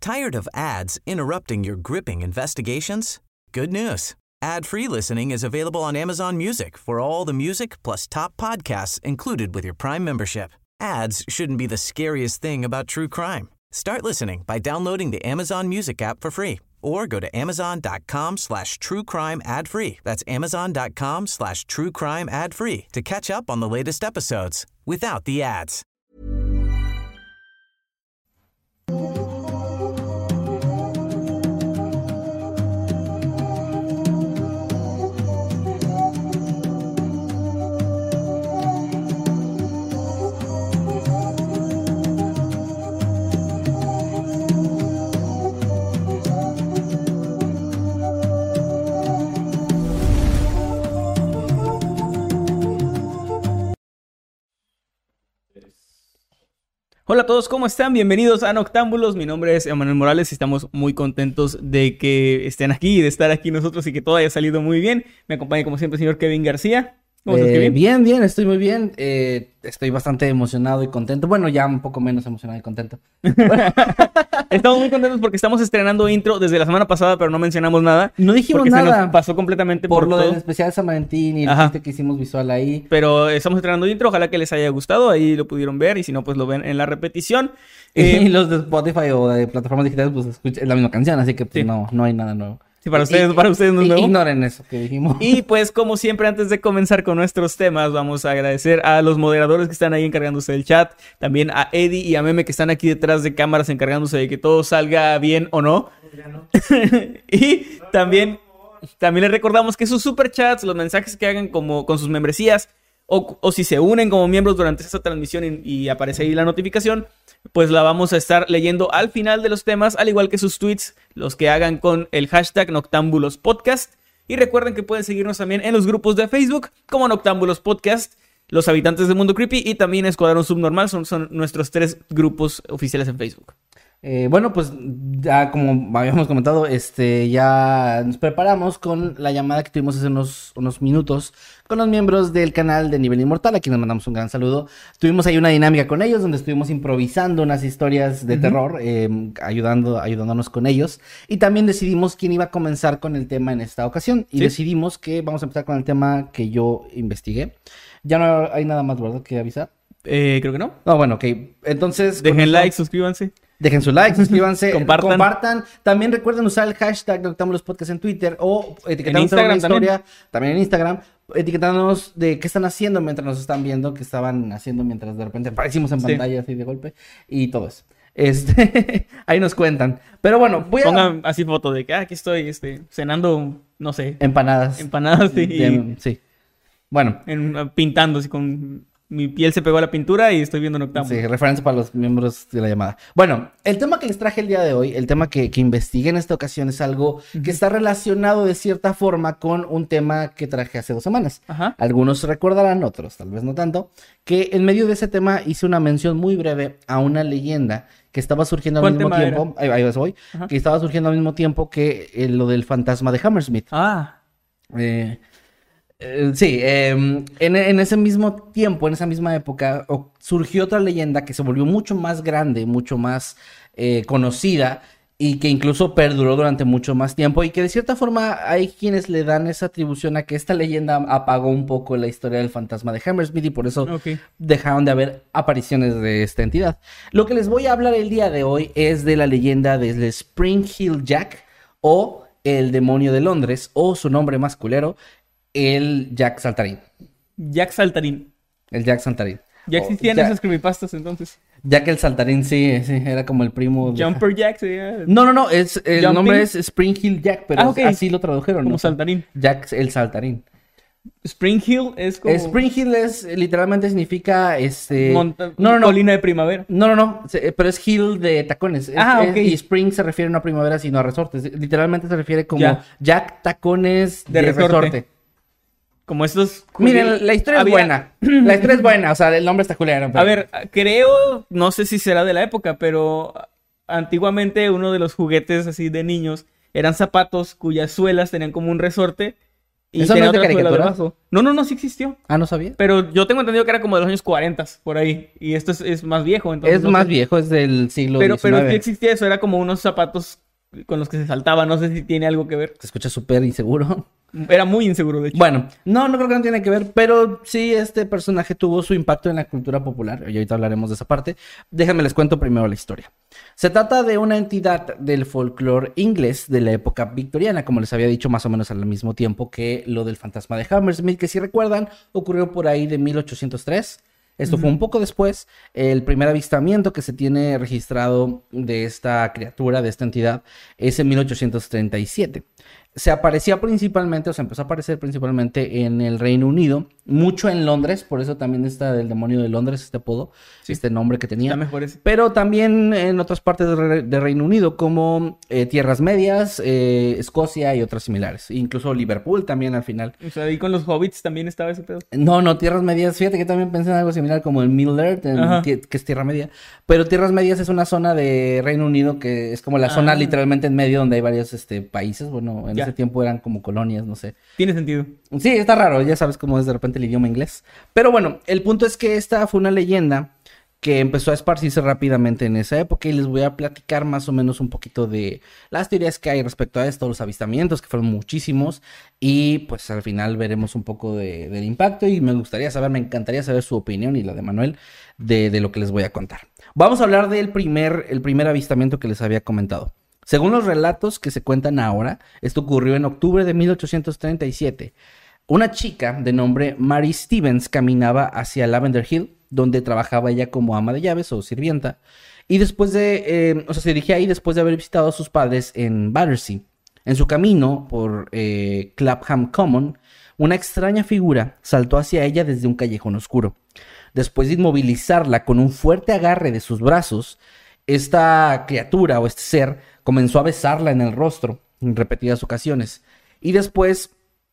Tired of ads interrupting your gripping investigations? Good news. Ad-free listening is available on Amazon Music for all the music plus top podcasts included with your Prime membership. Ads shouldn't be the scariest thing about true crime. Start listening by downloading the Amazon Music app for free or go to amazon.com/truecrime ad-free. That's amazon.com/truecrime ad-free to catch up on the latest episodes without the ads. Hola a todos, ¿cómo están? Bienvenidos a Noctámbulos. Mi nombre es Emanuel Morales y estamos muy contentos de que estén aquí y de estar aquí nosotros y que todo haya salido muy bien. Me acompaña como siempre el señor Kevin García. ¿Cómo estás, Kevin? Bien, estoy muy bien. Estoy bastante emocionado y contento. Bueno, ya un poco menos emocionado y contento. Estamos muy contentos porque estamos estrenando intro desde la semana pasada, pero no mencionamos nada. No dijimos porque nada. Se nos pasó completamente por lo todo. del especial de San Valentín y el chiste que hicimos visual ahí. Pero estamos estrenando intro, ojalá que les haya gustado. Ahí lo pudieron ver y si no, pues lo ven en la repetición. Y los de Spotify o de plataformas digitales, pues escuchan la misma canción, así que pues, sí. no hay nada nuevo. Sí, para ustedes no es nuevo. Ignoren eso que dijimos. Y pues como siempre, antes de comenzar con nuestros temas, vamos a agradecer a los moderadores que están ahí encargándose del chat, también a Eddie y a Meme que están aquí detrás de cámaras encargándose de que todo salga bien o no. Y también les recordamos que sus superchats, los mensajes que hagan como con sus membresías o si se unen como miembros durante esta transmisión y aparece ahí la notificación, pues la vamos a estar leyendo al final de los temas, al igual que sus tweets, los que hagan con el hashtag Noctámbulos Podcast. Y recuerden que pueden seguirnos también en los grupos de Facebook como Noctámbulos Podcast, Los Habitantes del Mundo Creepy y también Escuadrón Subnormal. Son nuestros 3 grupos oficiales en Facebook. Bueno, pues ya como habíamos comentado, ya nos preparamos con la llamada que tuvimos hace unos minutos con los miembros del canal de Nivel Inmortal, a quienes mandamos un gran saludo. Tuvimos ahí una dinámica con ellos donde estuvimos improvisando unas historias de terror, ayudándonos con ellos. Y también decidimos quién iba a comenzar con el tema en esta ocasión. Y decidimos que vamos a empezar con el tema que yo investigué. Ya no hay nada más, ¿verdad?, que avisar. Creo que no. No, bueno, ok. Entonces... Dejen like, suscríbanse. Dejen su like, suscríbanse, compartan. También recuerden usar el hashtag Noctámbulos Podcast en Twitter o etiquetarnos en una historia, también en Instagram, etiquetándonos de qué están haciendo mientras nos están viendo, qué estaban haciendo mientras de repente aparecimos en pantalla así de golpe y todo eso. Ahí nos cuentan. Pero bueno, pongan así foto de que aquí estoy cenando, no sé. Empanadas, sí. Bueno. Pintando así con... Mi piel se pegó a la pintura y estoy viendo Noctámbulos. Sí, referencia para los miembros de la llamada. Bueno, el tema que les traje el día de hoy, el tema que investigué en esta ocasión es algo que está relacionado de cierta forma con un tema que traje hace 2 semanas. Ajá. Algunos recordarán, otros tal vez no tanto, que en medio de ese tema hice una mención muy breve a una leyenda que estaba surgiendo al mismo tiempo. Ahí voy. Que estaba surgiendo al mismo tiempo que lo del fantasma de Hammersmith. Sí, en ese mismo tiempo, en esa misma época, surgió otra leyenda que se volvió mucho más grande, mucho más conocida y que incluso perduró durante mucho más tiempo y que de cierta forma hay quienes le dan esa atribución a que esta leyenda apagó un poco la historia del fantasma de Hammersmith y por eso dejaron de haber apariciones de esta entidad. Lo que les voy a hablar el día de hoy es de la leyenda del Spring Hill Jack o el demonio de Londres o su nombre más culero, el Jack Saltarín. Jack Saltarín. El Jack Saltarín. ¿Ya existían esas creepypastas entonces? Jack el Saltarín, sí, era como el primo. Jumper Jack, sí. No, el nombre es Spring Hill Jack, pero así lo tradujeron. Como Saltarín. Jack el Saltarín. Spring Hill es como... Spring Hill literalmente significa colina de primavera. No, pero es hill de tacones. Y Spring se refiere no a primavera, sino a resortes. Literalmente se refiere como Jack tacones de resorte. Como estos... Miren, la historia es buena. La historia es buena, o sea, el nombre está culero. Pero... A ver, creo, no sé si será de la época, pero antiguamente uno de los juguetes así de niños eran zapatos cuyas suelas tenían como un resorte Y ¿Eso tenía no es de otra suela caricaturas? debajo. No, sí existió. Ah, ¿no sabía? Pero yo tengo entendido que era como de los años 40, por ahí. Y esto es más viejo, entonces Es no más sé. viejo, es del siglo Pero XIX. sí existía eso, era como unos zapatos con los que se saltaba. No sé si tiene algo que ver. Se escucha súper inseguro. Era muy inseguro, de hecho. Bueno, no creo que no tiene que ver, pero sí este personaje tuvo su impacto en la cultura popular, y ahorita hablaremos de esa parte. Déjenme les cuento primero la historia. Se trata de una entidad del folclore inglés de la época victoriana, como les había dicho, más o menos al mismo tiempo que lo del fantasma de Hammersmith, que si recuerdan, ocurrió por ahí de 1803. Esto fue un poco después. El primer avistamiento que se tiene registrado de esta criatura, de esta entidad, es en 1837. Se aparecía principalmente, o se empezó a aparecer principalmente en el Reino Unido, mucho en Londres, por eso también está del demonio de Londres, este apodo, Sí. este nombre que tenía. Está mejor ese. Pero también en otras partes de Reino Unido, como Tierras Medias, Escocia y otras similares. Incluso Liverpool también al final. O sea, ahí con los hobbits también estaba ese pedo. No, Tierras Medias, fíjate que también pensé en algo similar como el Middle Earth, Ajá. que es Tierra Media. Pero Tierras Medias es una zona de Reino Unido que es como la zona literalmente en medio donde hay varios países. Bueno, en Ya. ese tiempo eran como colonias, no sé. Tiene sentido. Sí, está raro, ya sabes cómo es de repente el idioma inglés. Pero bueno, el punto es que esta fue una leyenda que empezó a esparcirse rápidamente en esa época y les voy a platicar más o menos un poquito de las teorías que hay respecto a esto, los avistamientos, que fueron muchísimos, y pues al final veremos un poco del impacto y me encantaría saber su opinión y la de Manuel de lo que les voy a contar. Vamos a hablar del el primer avistamiento que les había comentado. Según los relatos que se cuentan ahora, esto ocurrió en octubre de 1837. Una chica de nombre Mary Stevens caminaba hacia Lavender Hill, donde trabajaba ella como ama de llaves o sirvienta, y se dirigía ahí después de haber visitado a sus padres en Battersea. En su camino por Clapham Common, una extraña figura saltó hacia ella desde un callejón oscuro. Después de inmovilizarla con un fuerte agarre de sus brazos, esta criatura o este ser comenzó a besarla en el rostro en repetidas ocasiones. Y después,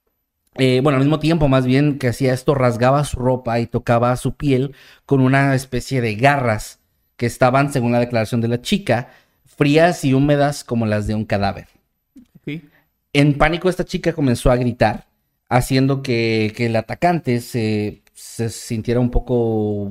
al mismo tiempo más bien que hacía esto, rasgaba su ropa y tocaba su piel con una especie de garras que estaban, según la declaración de la chica, frías y húmedas como las de un cadáver. Sí. En pánico esta chica comenzó a gritar, haciendo que el atacante se sintiera un poco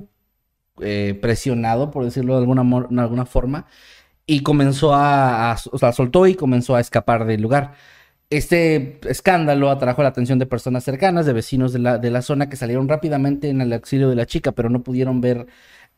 presionado, por decirlo de alguna forma, y comenzó soltó y comenzó a escapar del lugar. Este escándalo atrajo la atención de personas cercanas, de vecinos de la zona, que salieron rápidamente en el auxilio de la chica, pero no pudieron ver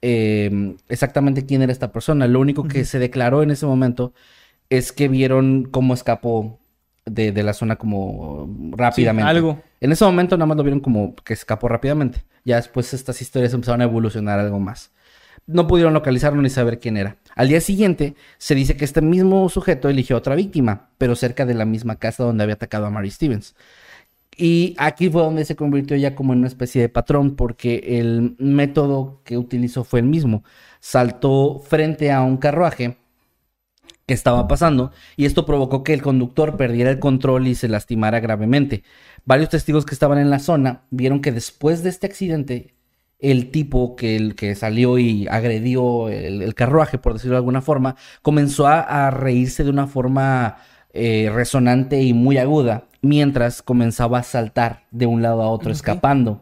exactamente quién era esta persona. Lo único que se declaró en ese momento es que vieron cómo escapó de la zona como rápidamente. Sí, algo. En ese momento nada más lo vieron como que escapó rápidamente. Ya después estas historias empezaron a evolucionar algo más. No pudieron localizarlo ni saber quién era. Al día siguiente, se dice que este mismo sujeto eligió otra víctima, pero cerca de la misma casa donde había atacado a Mary Stevens. Y aquí fue donde se convirtió ya como en una especie de patrón, porque el método que utilizó fue el mismo. Saltó frente a un carruaje que estaba pasando, y esto provocó que el conductor perdiera el control y se lastimara gravemente. Varios testigos que estaban en la zona vieron que después de este accidente, el tipo que salió y agredió el carruaje, por decirlo de alguna forma, comenzó a reírse de una forma resonante y muy aguda, mientras comenzaba a saltar de un lado a otro, escapando.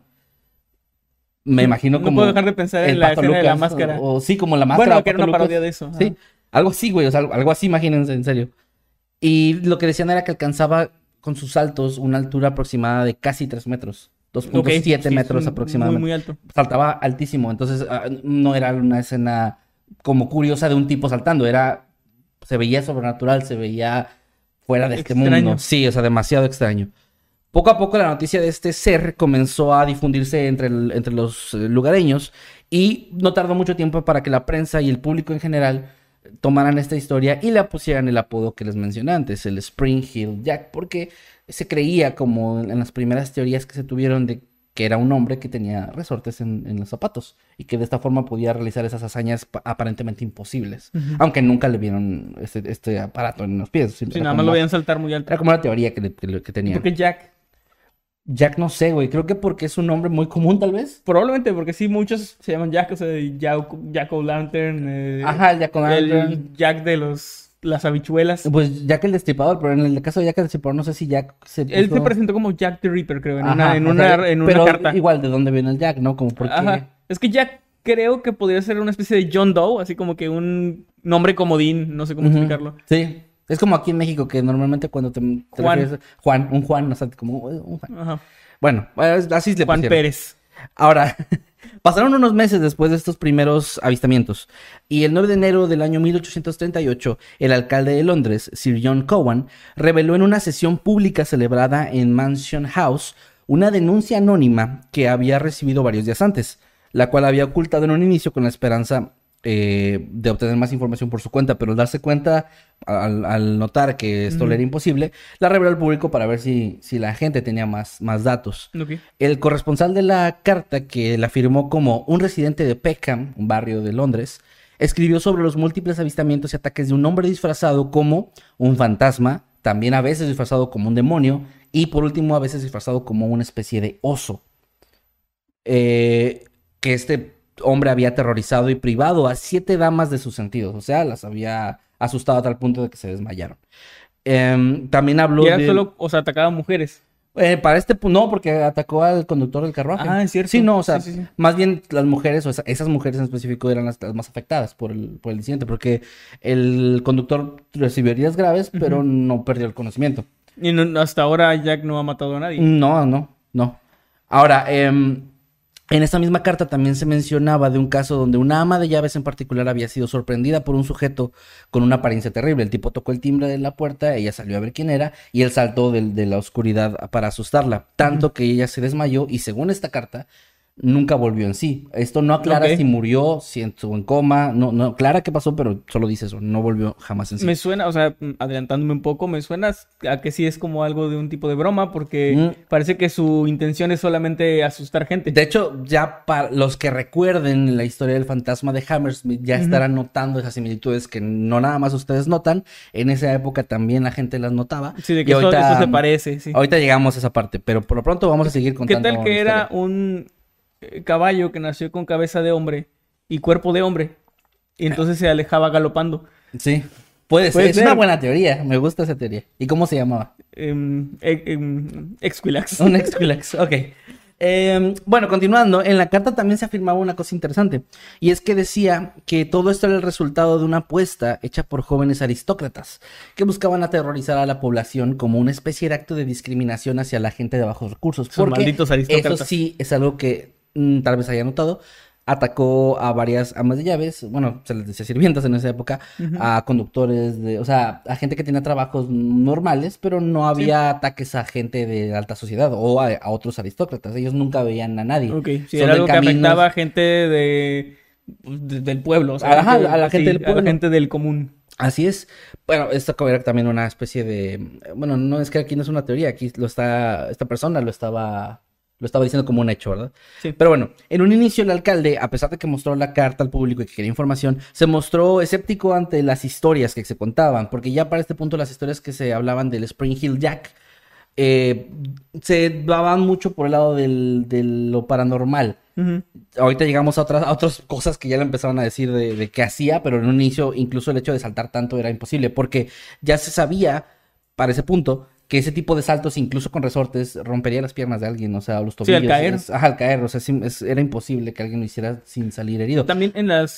Me imagino como... No puedo dejar de pensar en la escena de la máscara. O sí, como la máscara. Bueno, que era una Pato parodia Lucas. de eso. Sí, algo así, güey, o sea, algo así, imagínense, en serio. Y lo que decían era que alcanzaba con sus saltos una altura aproximada de casi 3 metros. 2.7 metros aproximadamente. Muy, muy alto. Saltaba altísimo, entonces no era una escena como curiosa de un tipo saltando, se veía sobrenatural, se veía fuera de este mundo. Sí, o sea, demasiado extraño. Poco a poco la noticia de este ser comenzó a difundirse entre los lugareños, y no tardó mucho tiempo para que la prensa y el público en general tomaran esta historia y le pusieran el apodo que les mencioné antes, el Spring Hill Jack, porque se creía, como en las primeras teorías que se tuvieron, de que era un hombre que tenía resortes en los zapatos y que de esta forma podía realizar esas hazañas aparentemente imposibles, aunque nunca le vieron este aparato en los pies. Sí, nada más lo veían saltar muy alto. Era como una teoría que tenía. ¿Por qué Jack? Jack no sé, güey. Creo que porque es un nombre muy común, tal vez. Probablemente, porque sí, muchos se llaman Jack, o sea, Jack O'Lantern. Ajá, el Jack O'Lantern. El Jack de los las habichuelas. Pues Jack el Destripador, pero en el caso de Jack el Destripador no sé si Jack se puso... Él se presentó como Jack the Ripper, creo, en Ajá, una pero carta. igual, ¿de dónde viene el Jack, no? Como porque... Ajá. Es que Jack creo que podría ser una especie de John Doe, así como que un nombre comodín, no sé cómo explicarlo. Sí. Es como aquí en México, que normalmente cuando te Juan. refieres... Juan, un Juan, o sea, como un Juan. Ajá. Bueno, así le Juan pusieron. Pérez. Ahora, pasaron unos meses después de estos primeros avistamientos, y el 9 de enero del año 1838, el alcalde de Londres, Sir John Cowan, reveló en una sesión pública celebrada en Mansion House una denuncia anónima que había recibido varios días antes, la cual había ocultado en un inicio con la esperanza de obtener más información por su cuenta, pero al darse cuenta, al notar que esto le era imposible, la reveló al público para ver si la gente tenía más datos. Ok. El corresponsal de la carta, que la firmó como un residente de Peckham, un barrio de Londres, escribió sobre los múltiples avistamientos y ataques de un hombre disfrazado como un fantasma, también a veces disfrazado como un demonio, y por último a veces disfrazado como una especie de oso. Que este hombre había aterrorizado y privado a 7 damas de sus sentidos, o sea, las había asustado a tal punto de que se desmayaron. También habló Y era de... solo, o sea, atacaba a mujeres. Para este punto, no, porque atacó al conductor del carruaje. Ah, es cierto. Sí, no, o sea, Sí. más bien las mujeres, o esas mujeres en específico eran las más afectadas por el incidente, porque el conductor recibió heridas graves, pero no perdió el conocimiento. Y hasta ahora Jack no ha matado a nadie. No. Ahora, en esta misma carta también se mencionaba de un caso donde una ama de llaves en particular había sido sorprendida por un sujeto con una apariencia terrible. El tipo tocó el timbre de la puerta, ella salió a ver quién era y él saltó de la oscuridad para asustarla. Tanto que ella se desmayó y según esta carta nunca volvió en sí. Esto no aclara si murió, si estuvo en coma, no aclara qué pasó, pero solo dice eso, no volvió jamás en sí. Me suena, o sea, adelantándome un poco, me suena a que sí es como algo de un tipo de broma, porque parece que su intención es solamente asustar gente. De hecho, ya para los que recuerden la historia del fantasma de Hammersmith, ya estarán notando esas similitudes que no nada más ustedes notan. En esa época también la gente las notaba. Sí, de que eso se parece, sí. Ahorita llegamos a esa parte, pero por lo pronto vamos a seguir contando. ¿Qué tal que era un caballo que nació con cabeza de hombre y cuerpo de hombre y entonces se alejaba galopando? Sí, puede ser. Es una buena teoría, me gusta esa teoría. ¿Y cómo se llamaba? Exquilax. Un Exquilax, ok. Bueno, continuando, en la carta también se afirmaba una cosa interesante, y es que decía que todo esto era el resultado de una apuesta hecha por jóvenes aristócratas que buscaban aterrorizar a la población como una especie de acto de discriminación hacia la gente de bajos recursos. Son Porque malditos aristócratas. eso sí es algo que tal vez haya notado. Atacó a varias amas de llaves, bueno, se les decía sirvientas en esa época, a conductores o sea, a gente que tenía trabajos normales, pero no había ataques a gente de alta sociedad o a otros aristócratas. Ellos nunca veían a nadie. Ok, sí, Solo era algo en que caminos... afectaba a gente del pueblo, o sea, Ajá, a la gente del pueblo. a la gente del común. Así es. Bueno, esto era también una especie de... Bueno, no es que aquí no es una teoría, aquí esta persona lo estaba diciendo como un hecho, ¿verdad? Sí. Pero bueno, en un inicio el alcalde, a pesar de que mostró la carta al público y que quería información, se mostró escéptico ante las historias que se contaban, porque ya para este punto las historias que se hablaban del Spring Hill Jack se daban mucho por el lado de lo paranormal. Ahorita llegamos a otras cosas que ya le empezaron a decir de qué hacía, pero en un inicio incluso el hecho de saltar tanto era imposible, porque ya se sabía para ese punto que ese tipo de saltos, incluso con resortes, rompería las piernas de alguien, o sea, los tobillos. Sí, al caer. Al caer, o sea, era imposible que alguien lo hiciera sin salir herido. También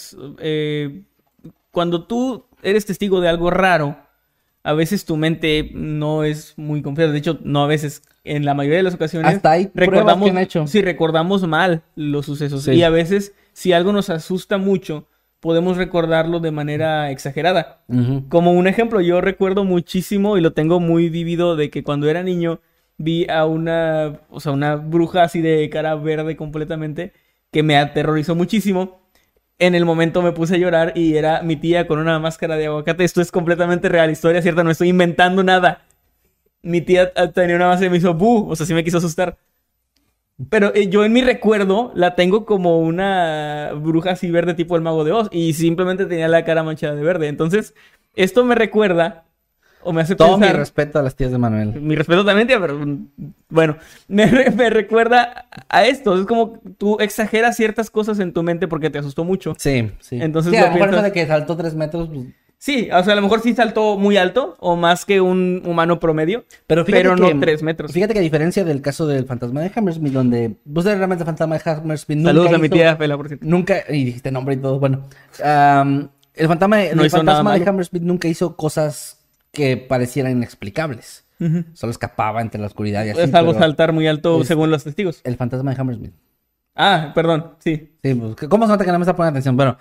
cuando tú eres testigo de algo raro, a veces tu mente no es muy confiada. De hecho, no a veces, en la mayoría de las ocasiones, hasta hay pruebas que han hecho. Sí, recordamos mal los sucesos. Sí. Y a veces, si algo nos asusta mucho, podemos recordarlo de manera exagerada. Como un ejemplo, yo recuerdo muchísimo y lo tengo muy vívido de que cuando era niño vi a una bruja así de cara verde completamente que me aterrorizó muchísimo. En el momento me puse a llorar y era mi tía con una máscara de aguacate. Esto es completamente real, historia cierta, no estoy inventando nada. Mi tía tenía una máscara y me hizo ¡bu! O sea, sí me quiso asustar. Pero yo en mi recuerdo la tengo como una bruja así verde tipo el Mago de Oz. Y simplemente tenía la cara manchada de verde. Entonces, esto me recuerda o me hace todo pensar... mi respeto a las tías de Manuel. Mi respeto también, tía, pero bueno, me recuerda a esto. Es como tú exageras ciertas cosas en tu mente porque te asustó mucho. Sí. Entonces sí, lo a lo mejor piensas... eso de que saltó 3 metros, pues, Sí, o sea, a lo mejor sí saltó muy alto o más que un humano promedio, Pero pero no 3 metros. Fíjate que a diferencia del caso del fantasma de Hammersmith, donde pues realmente el fantasma de Hammersmith Saludos a mi tía Fela, por cierto. nunca, y dijiste nombre y todo, bueno, el No hizo nada fantasma de malo. Hammersmith nunca hizo cosas que parecieran inexplicables. Ujú. Solo escapaba entre la oscuridad y así. Es algo pero saltar muy alto es- según los testigos. El fantasma de Hammersmith. Ah, perdón, sí. Sí, pues, ¿cómo se nota que no me está poniendo atención? Bueno,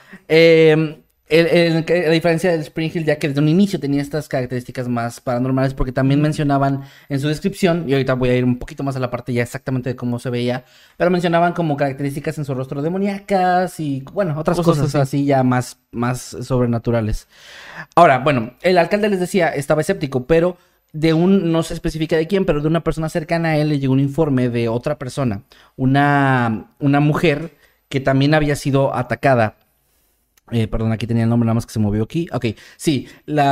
la diferencia del Spring Hill Jack, que desde un inicio tenía estas características más paranormales, porque también mencionaban en su descripción, y ahorita voy a ir un poquito más a la parte ya exactamente de cómo se veía, pero mencionaban como características en su rostro demoníacas y, bueno, otras cosas así ya más sobrenaturales. Ahora, bueno, el alcalde les decía, estaba escéptico, pero no se especifica de quién, pero de una persona cercana a él le llegó un informe de otra persona, una mujer que también había sido atacada. Perdón, aquí tenía el nombre, nada más que se movió aquí. Ok, sí,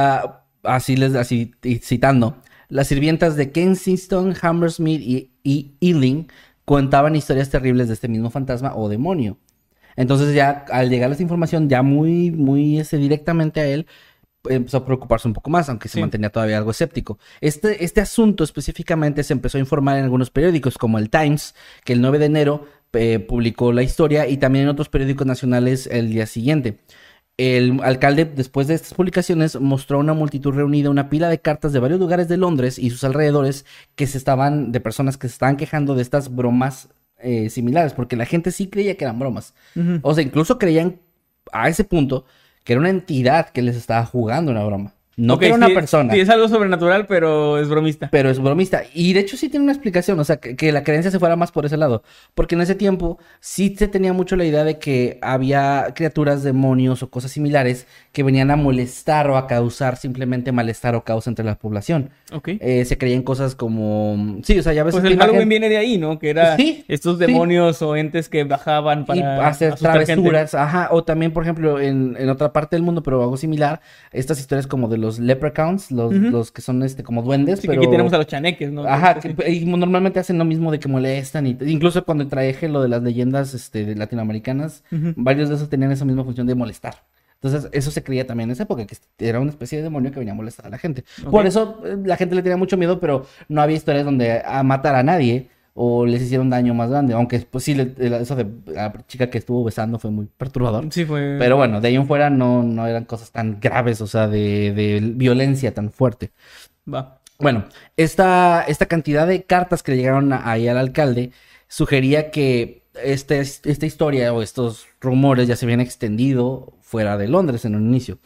así citando. Las sirvientas de Kensington, Hammersmith y Ealing contaban historias terribles de este mismo fantasma o demonio. Entonces ya al llegar esta información ya muy directamente a él, empezó a preocuparse un poco más, aunque se mantenía todavía algo escéptico. Este asunto específicamente se empezó a informar en algunos periódicos, como el Times, que el 9 de enero publicó la historia, y también en otros periódicos nacionales el día siguiente. El alcalde, después de estas publicaciones, mostró a una multitud reunida una pila de cartas de varios lugares de Londres y sus alrededores de personas que se estaban quejando de estas bromas similares, porque la gente sí creía que eran bromas. Ujú. O sea, incluso creían a ese punto que era una entidad que les estaba jugando una broma. No Ok, que era una sí, persona. Sí, es algo sobrenatural, pero es bromista. Pero es bromista. Y de hecho sí tiene una explicación, o sea, que la creencia se fuera más por ese lado. Porque en ese tiempo sí se tenía mucho la idea de que había criaturas, demonios o cosas similares que venían a molestar o a causar simplemente malestar o caos entre la población. Ok. Se creían cosas como... Sí, o sea, ya ves... Pues que el la Halloween gente- viene de ahí, ¿no? Que era Sí, estos sí. demonios o entes que bajaban Y para hacer asustar gente. travesuras, ajá, o también, por ejemplo, en otra parte del mundo, pero algo similar, estas historias como de los leprechauns, los que son como duendes, Sí, pero... que aquí tenemos a los chaneques, ¿no? Ajá, Sí. y normalmente hacen lo mismo de que molestan, incluso cuando traje lo de las leyendas de latinoamericanas, Ujú. varios de esos tenían esa misma función de molestar. Entonces, eso se creía también en esa época, que era una especie de demonio que venía a molestar a la gente. Ok. Por eso la gente le tenía mucho miedo, pero no había historias donde matar a nadie o les hicieron daño más grande. Aunque, pues sí, eso de la chica que estuvo besando fue muy perturbador. Sí, fue. Pero bueno, de ahí en fuera no eran cosas tan graves, o sea, de violencia tan fuerte. Va. Bueno, esta cantidad de cartas que le llegaron ahí al alcalde sugería que esta historia o estos rumores ya se habían extendido fuera de Londres en un inicio.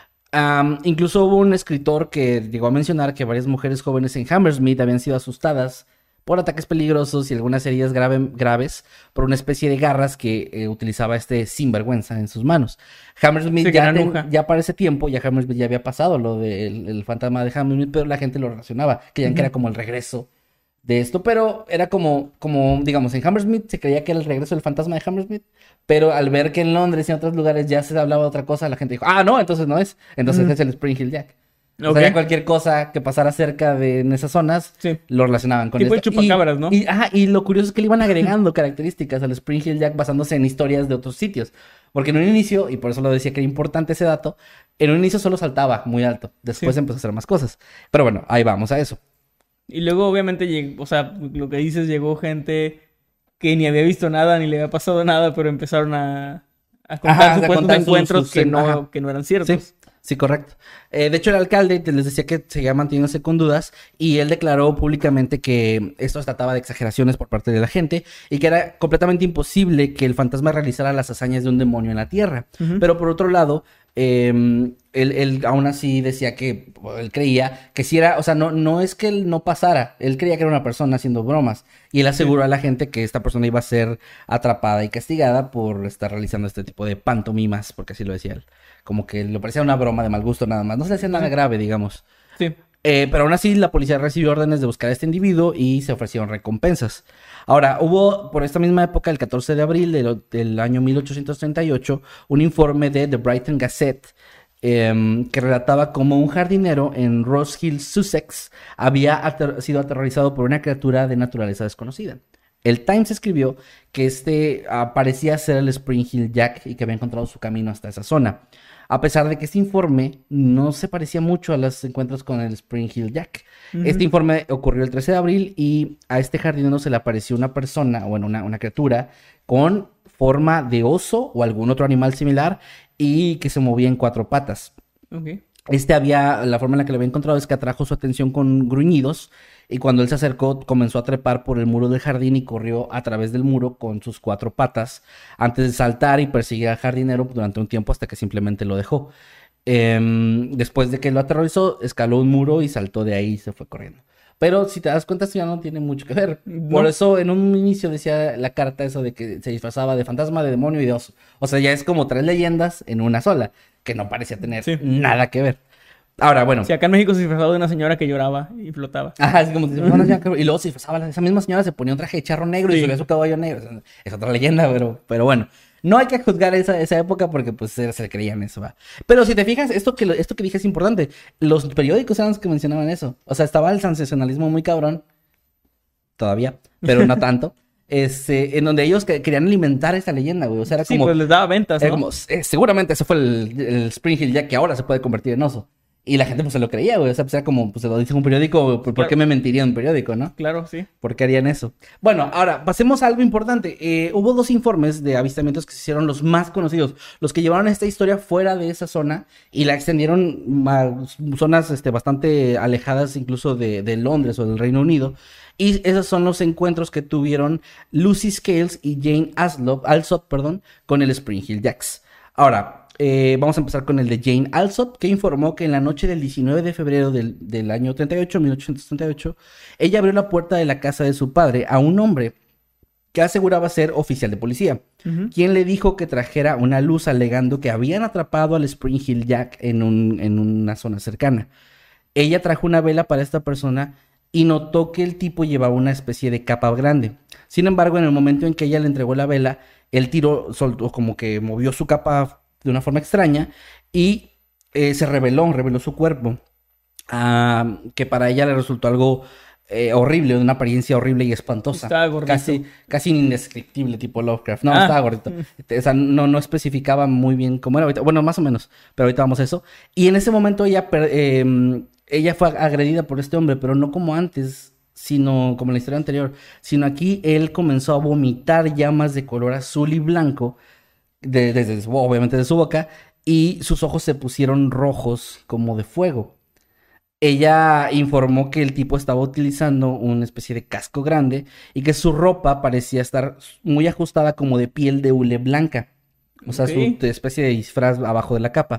Incluso hubo un escritor que llegó a mencionar que varias mujeres jóvenes en Hammersmith habían sido asustadas por ataques peligrosos y algunas heridas graves por una especie de garras que utilizaba este sinvergüenza en sus manos. Hammersmith Sí, que era Nuja. ya para ese tiempo, ya Hammersmith ya había pasado lo del el fantasma de Hammersmith, pero la gente lo relacionaba, creían que era como el regreso de esto, pero era como, digamos, en Hammersmith se creía que era el regreso del fantasma de Hammersmith, pero al ver que en Londres y en otros lugares ya se hablaba de otra cosa, la gente dijo, no, entonces no es, entonces es el Spring Hill Jack. O Ok. sea, ya cualquier cosa que pasara cerca en esas zonas, Sí. lo relacionaban con Tipo el esto. chupacabras, ¿no? Y lo curioso es que le iban agregando características al Spring Hill Jack basándose en historias de otros sitios. Porque en un inicio, y por eso lo decía que era importante ese dato, en un inicio solo saltaba muy alto, después Sí. empezó a hacer más cosas. Pero bueno, ahí vamos a eso. Y luego, obviamente, o sea, lo que dices, llegó gente que ni había visto nada, ni le había pasado nada, pero empezaron a contar Ajá, a supuestos contar encuentros sus- ajá. que no eran ciertos. Sí, correcto. De hecho, el alcalde les decía que seguía manteniéndose con dudas y él declaró públicamente que esto se trataba de exageraciones por parte de la gente y que era completamente imposible que el fantasma realizara las hazañas de un demonio en la tierra. Ujú. Pero por otro lado, él aún así decía que él creía que si era, o sea, no es que él no pasara, él creía que era una persona haciendo bromas y él aseguró a la gente que esta persona iba a ser atrapada y castigada por estar realizando este tipo de pantomimas, porque así lo decía él. Como que le parecía una broma de mal gusto nada más. No se le hacía nada grave, digamos. Sí. Pero aún así, la policía recibió órdenes de buscar a este individuo y se ofrecieron recompensas. Ahora, hubo por esta misma época, el 14 de abril del año 1838, un informe de The Brighton Gazette que relataba cómo un jardinero en Ross Hill, Sussex, había sido aterrorizado por una criatura de naturaleza desconocida. El Times escribió que parecía ser el Spring Hill Jack y que había encontrado su camino hasta esa zona. A pesar de que este informe no se parecía mucho a los encuentros con el Spring Hill Jack. Este informe ocurrió el 13 de abril y a este jardinero se le apareció una persona, bueno, una criatura con forma de oso o algún otro animal similar y que se movía en 4 patas. Ok. La forma en la que lo había encontrado es que atrajo su atención con gruñidos y cuando él se acercó comenzó a trepar por el muro del jardín y corrió a través del muro con sus 4 patas antes de saltar y perseguir al jardinero durante un tiempo hasta que simplemente lo dejó. Después de que lo aterrorizó, escaló un muro y saltó de ahí y se fue corriendo. Pero si te das cuenta, esto ya no tiene mucho que ver. No. Por eso en un inicio decía la carta eso de que se disfrazaba de fantasma, de demonio y de oso. O sea, ya es como 3 leyendas en una sola, que no parecía tener nada que ver. Ahora, bueno. Sí, acá en México se disfrazaba de una señora que lloraba y flotaba. Ajá, así como y luego se disfrazaba, esa misma señora se ponía un traje de charro negro y subía su caballo negro. Es otra leyenda, pero bueno. No hay que juzgar esa época porque pues se creían eso, va. Pero si te fijas, esto que dije es importante. Los periódicos eran los que mencionaban eso. O sea, estaba el sensacionalismo muy cabrón. Todavía, pero no tanto. En donde ellos querían alimentar esa leyenda, güey. O sea, era como... Sí, pues les daba ventas, ¿no? Era como, seguramente ese fue el Spring Hill Jack que ahora se puede convertir en oso. Y la gente pues se lo creía, güey. O sea, pues era como, pues se lo dice un periódico, ¿por qué me mentiría en un periódico, no? Claro, sí. ¿Por qué harían eso? Bueno, ahora, pasemos a algo importante. Hubo 2 informes de avistamientos que se hicieron los más conocidos. Los que llevaron esta historia fuera de esa zona y la extendieron a zonas bastante alejadas incluso de Londres o del Reino Unido. Y esos son los encuentros que tuvieron Lucy Scales y Jane Alsop, con el Spring Hill Jacks. Ahora... vamos a empezar con el de Jane Alsop, que informó que en la noche del 19 de febrero del año 1838, ella abrió la puerta de la casa de su padre a un hombre que aseguraba ser oficial de policía, quien le dijo que trajera una luz alegando que habían atrapado al Spring Hill Jack en una zona cercana. Ella trajo una vela para esta persona y notó que el tipo llevaba una especie de capa grande. Sin embargo, en el momento en que ella le entregó la vela, el tiro soltó, como que movió su capa de una forma extraña y se reveló su cuerpo, que para ella le resultó algo horrible, de una apariencia horrible y espantosa. Estaba gordito. Casi indescriptible, tipo Lovecraft. No, estaba gordito. O sea, no especificaba muy bien cómo era ahorita. Bueno, más o menos, pero ahorita vamos a eso. Y en ese momento ella fue agredida por este hombre, pero no como antes, sino como en la historia anterior, sino aquí él comenzó a vomitar llamas de color azul y blanco, obviamente de su boca, y sus ojos se pusieron rojos como de fuego. Ella informó que el tipo estaba utilizando una especie de casco grande y que su ropa parecía estar muy ajustada como de piel de hule blanca. O sea, su especie de disfraz abajo de la capa.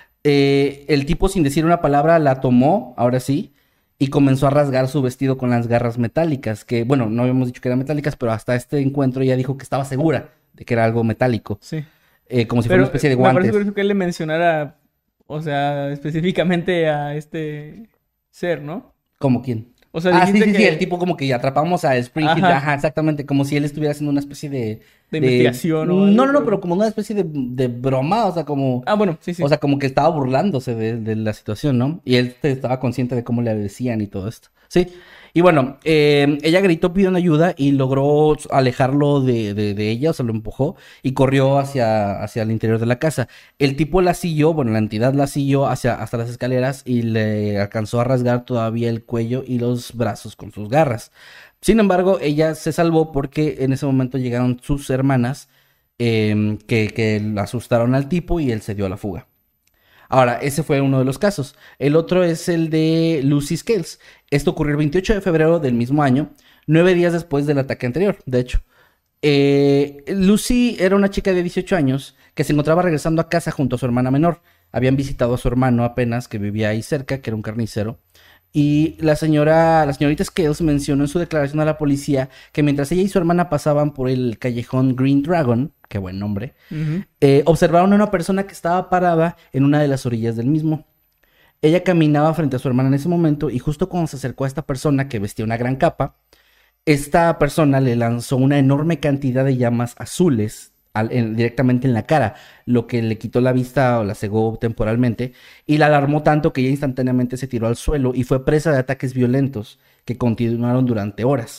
El tipo, sin decir una palabra, la tomó, ahora sí, y comenzó a rasgar su vestido con las garras metálicas, que, bueno, no habíamos dicho que eran metálicas, pero hasta este encuentro ella dijo que estaba segura de que era algo metálico. Sí. Como si fuera una especie de guantes. Me parece curioso que él le mencionara, o sea, específicamente a este ser, ¿no? ¿Cómo quién? O sea, sí, el tipo como que atrapamos a Spring Hill. Ajá, exactamente, como si él estuviera haciendo una especie de investigación o algo. No, pero como una especie de broma, o sea, como... bueno, sí. O sea, como que estaba burlándose de la situación, ¿no? Y él estaba consciente de cómo le decían y todo esto. Sí. Y bueno, ella gritó pidiendo ayuda y logró alejarlo de ella, o sea, lo empujó y corrió hacia el interior de la casa. El tipo la siguió, la entidad la siguió hasta las escaleras y le alcanzó a rasgar todavía el cuello y los brazos con sus garras. Sin embargo, ella se salvó porque en ese momento llegaron sus hermanas que asustaron al tipo y él se dio a la fuga. Ahora, ese fue uno de los casos. El otro es el de Lucy Scales. Esto ocurrió el 28 de febrero del mismo año, 9 días después del ataque anterior, de hecho. Lucy era una chica de 18 años que se encontraba regresando a casa junto a su hermana menor. Habían visitado a su hermano apenas, que vivía ahí cerca, que era un carnicero. Y la señorita Scales mencionó en su declaración a la policía que mientras ella y su hermana pasaban por el callejón Green Dragon, qué buen nombre, observaron a una persona que estaba parada en una de las orillas del mismo. Ella caminaba frente a su hermana en ese momento y justo cuando se acercó a esta persona que vestía una gran capa, esta persona le lanzó una enorme cantidad de llamas azules directamente en la cara, lo que le quitó la vista o la cegó temporalmente y la alarmó tanto que ella instantáneamente se tiró al suelo y fue presa de ataques violentos que continuaron durante horas.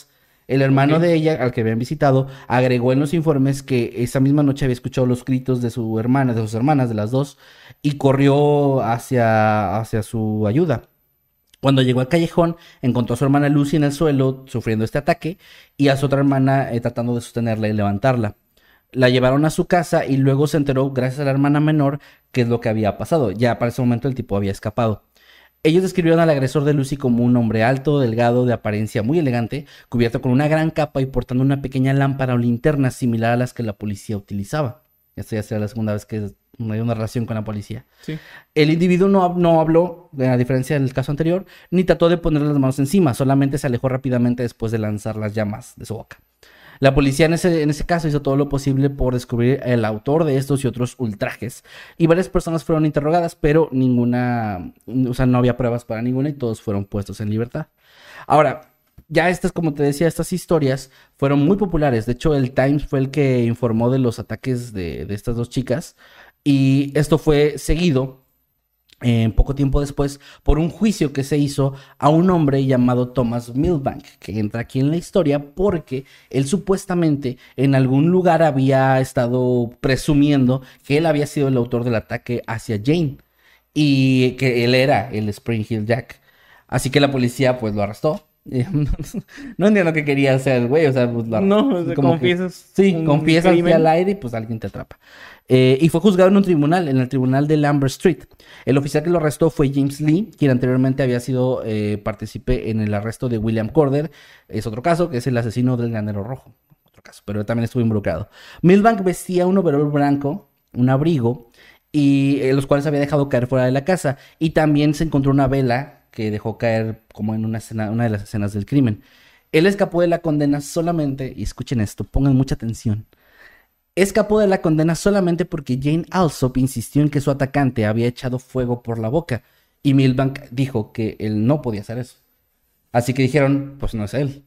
El hermano de ella, al que habían visitado, agregó en los informes que esa misma noche había escuchado los gritos de su hermana, de sus hermanas, de las dos, y corrió hacia su ayuda. Cuando llegó al callejón, encontró a su hermana Lucy en el suelo sufriendo este ataque y a su otra hermana tratando de sostenerla y levantarla. La llevaron a su casa y luego se enteró, gracias a la hermana menor, qué es lo que había pasado. Ya para ese momento el tipo había escapado. Ellos describieron al agresor de Lucy como un hombre alto, delgado, de apariencia muy elegante, cubierto con una gran capa y portando una pequeña lámpara o linterna similar a las que la policía utilizaba. Esta ya será la segunda vez que hay una relación con la policía. Sí. El individuo no habló, a diferencia del caso anterior, ni trató de ponerle las manos encima, solamente se alejó rápidamente después de lanzar las llamas de su boca. La policía en ese caso hizo todo lo posible por descubrir el autor de estos y otros ultrajes. Y varias personas fueron interrogadas, pero ninguna, o sea, no había pruebas para ninguna y todos fueron puestos en libertad. Ahora, ya estas, como te decía, estas historias fueron muy populares. De hecho, el Times fue el que informó de los ataques de estas dos chicas. Y esto fue seguido poco tiempo después por un juicio que se hizo a un hombre llamado Thomas Milbank, que entra aquí en la historia porque él supuestamente en algún lugar había estado presumiendo que él había sido el autor del ataque hacia Jane y que él era el Spring Hill Jack. Así que la policía pues lo arrestó. No entiendo qué quería hacer, güey. O sea, pues, confiesas. Sí, confiesas al aire y pues alguien te atrapa. Y fue juzgado en un tribunal, en el tribunal de Lambert Street. El oficial que lo arrestó fue James Lee, quien anteriormente había sido partícipe en el arresto de William Corder. Es otro caso, que es el asesino del Granero Rojo. Otro caso, pero también estuvo involucrado. Milbank vestía un overol blanco, un abrigo, y los cuales había dejado caer fuera de la casa. Y también se encontró una vela que dejó caer como en una de las escenas del crimen. Él escapó de la condena solamente, y escuchen esto, pongan mucha atención. Escapó de la condena solamente porque Jane Alsop insistió en que su atacante había echado fuego por la boca. Y Milbank dijo que él no podía hacer eso. Así que dijeron, pues no es él.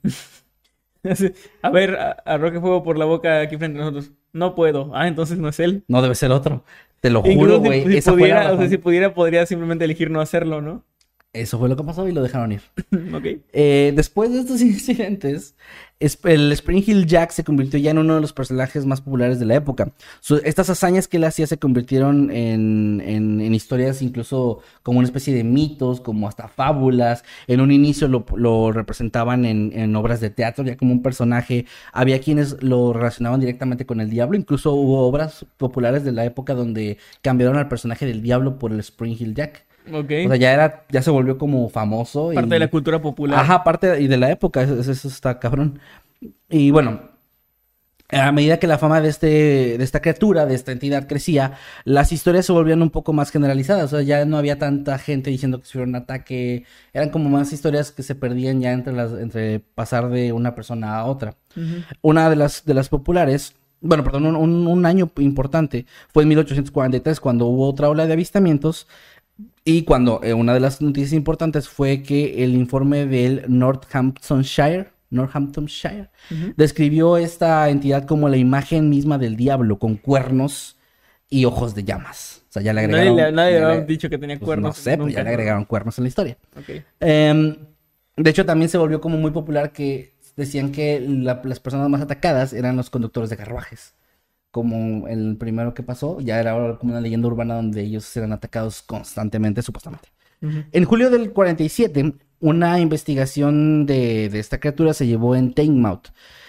A ver, arroje fuego por la boca aquí frente a nosotros. No puedo. Ah, entonces no es él. No debe ser otro. Te lo juro, güey. Si pudiera, podría simplemente elegir no hacerlo, ¿no? Eso fue lo que pasó y lo dejaron ir. Okay. Después de estos incidentes, el Spring Hill Jack se convirtió ya en uno de los personajes más populares de la época. Estas hazañas que él hacía se convirtieron en historias incluso como una especie de mitos, como hasta fábulas. En un inicio lo representaban en obras de teatro ya como un personaje. Había quienes lo relacionaban directamente con el diablo. Incluso hubo obras populares de la época donde cambiaron al personaje del diablo por el Spring Hill Jack. Okay. O sea, ya se volvió como famoso. Parte de la cultura popular. Ajá, parte y de la época. Eso está cabrón. Y bueno, a medida que la fama de esta criatura, de esta entidad crecía, las historias se volvían un poco más generalizadas. O sea, ya no había tanta gente diciendo que fue un ataque. Eran como más historias que se perdían ya entre pasar de una persona a otra. Uh-huh. Una de las populares... Bueno, perdón, un año importante fue en 1843 cuando hubo otra ola de avistamientos. Y cuando una de las noticias importantes fue que el informe del Northamptonshire, uh-huh, describió esta entidad como la imagen misma del diablo, con cuernos y ojos de llamas. O sea, ya le agregaron... Nadie había dicho que tenía cuernos. No sé, pero ya le agregaron cuernos en la historia. Okay. De hecho, también se volvió como muy popular que decían que las personas más atacadas eran los conductores de carruajes. Como el primero que pasó, ya era como una leyenda urbana donde ellos eran atacados constantemente, supuestamente. Uh-huh. En julio del 47, una investigación de esta criatura se llevó en Teignmouth.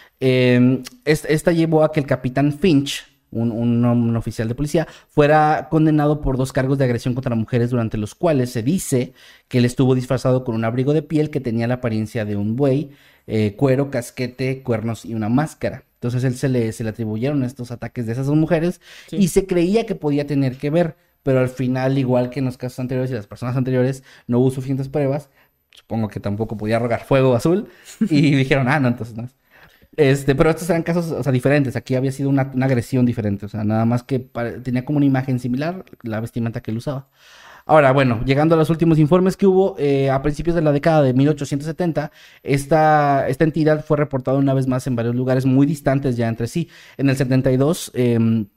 Esta llevó a que el capitán Finch, un oficial de policía, fuera condenado por 2 cargos de agresión contra mujeres, durante los cuales se dice que él estuvo disfrazado con un abrigo de piel que tenía la apariencia de un buey, cuero, casquete, cuernos y una máscara. Entonces él se le atribuyeron estos ataques de esas 2 mujeres, sí, y se creía que podía tener que ver, pero al final, igual que en los casos anteriores y las personas anteriores, no hubo suficientes pruebas. Supongo que tampoco podía arrojar fuego azul y dijeron, no, entonces no es. Pero estos eran casos, o sea, diferentes. Aquí había sido una agresión diferente, o sea, nada más que tenía como una imagen similar la vestimenta que él usaba. Ahora, bueno, llegando a los últimos informes que hubo, a principios de la década de 1870, esta entidad fue reportada una vez más en varios lugares muy distantes ya entre sí. En el 72,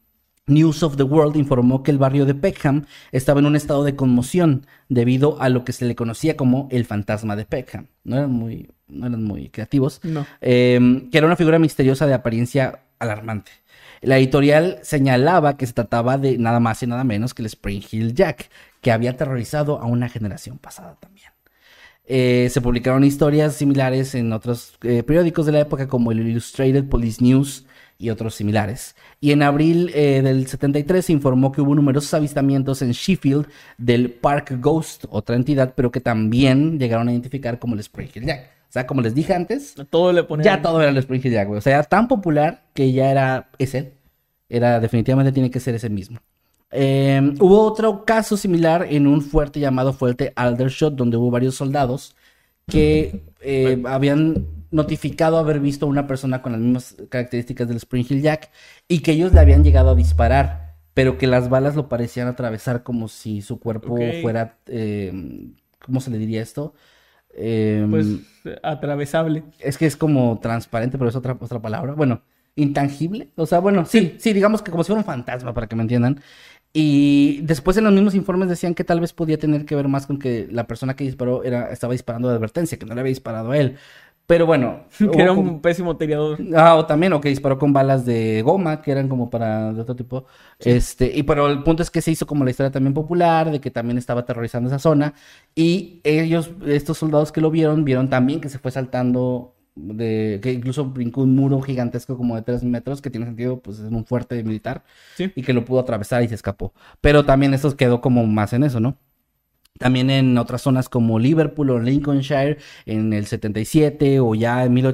News of the World informó que el barrio de Peckham estaba en un estado de conmoción debido a lo que se le conocía como el fantasma de Peckham. No eran muy creativos. No. Que era una figura misteriosa de apariencia alarmante. La editorial señalaba que se trataba de nada más y nada menos que el Spring Hill Jack, que había aterrorizado a una generación pasada también. Se publicaron historias similares en otros periódicos de la época como el Illustrated Police News y otros similares. Y en abril del 73 se informó que hubo numerosos avistamientos en Sheffield del Park Ghost, otra entidad, pero que también llegaron a identificar como el Spring Hill Jack. O sea, como les dije antes, Todo le ponían. ya todo era el Spring Hill Jack, güey. O sea, era tan popular que ya era ese. Definitivamente tiene que ser ese mismo. Hubo otro caso similar en un fuerte llamado Fuerte Aldershot, donde hubo varios soldados que habían notificado haber visto a una persona con las mismas características del Spring Hill Jack y que ellos le habían llegado a disparar, pero que las balas lo parecían atravesar como si su cuerpo fuera, ¿cómo se le diría esto? Pues atravesable. Es que es como transparente, pero es otra palabra. Bueno, intangible. O sea, bueno, sí, digamos que como si fuera un fantasma, para que me entiendan. Y después en los mismos informes decían que tal vez podía tener que ver más con que la persona que disparó estaba disparando de advertencia, que no le había disparado a él. Pero bueno. Que era un pésimo tirador. O también, o que disparó con balas de goma, que eran como de otro tipo. Sí. Pero el punto es que se hizo como la historia también popular, de que también estaba aterrorizando esa zona. Y estos soldados que lo vieron también que se fue saltando, que incluso brincó un muro gigantesco como de 3 metros, que tiene sentido, pues es un fuerte militar. Sí. Y que lo pudo atravesar y se escapó. Pero también esto quedó como más en eso, ¿no? También en otras zonas como Liverpool o Lincolnshire en el 77 o ya en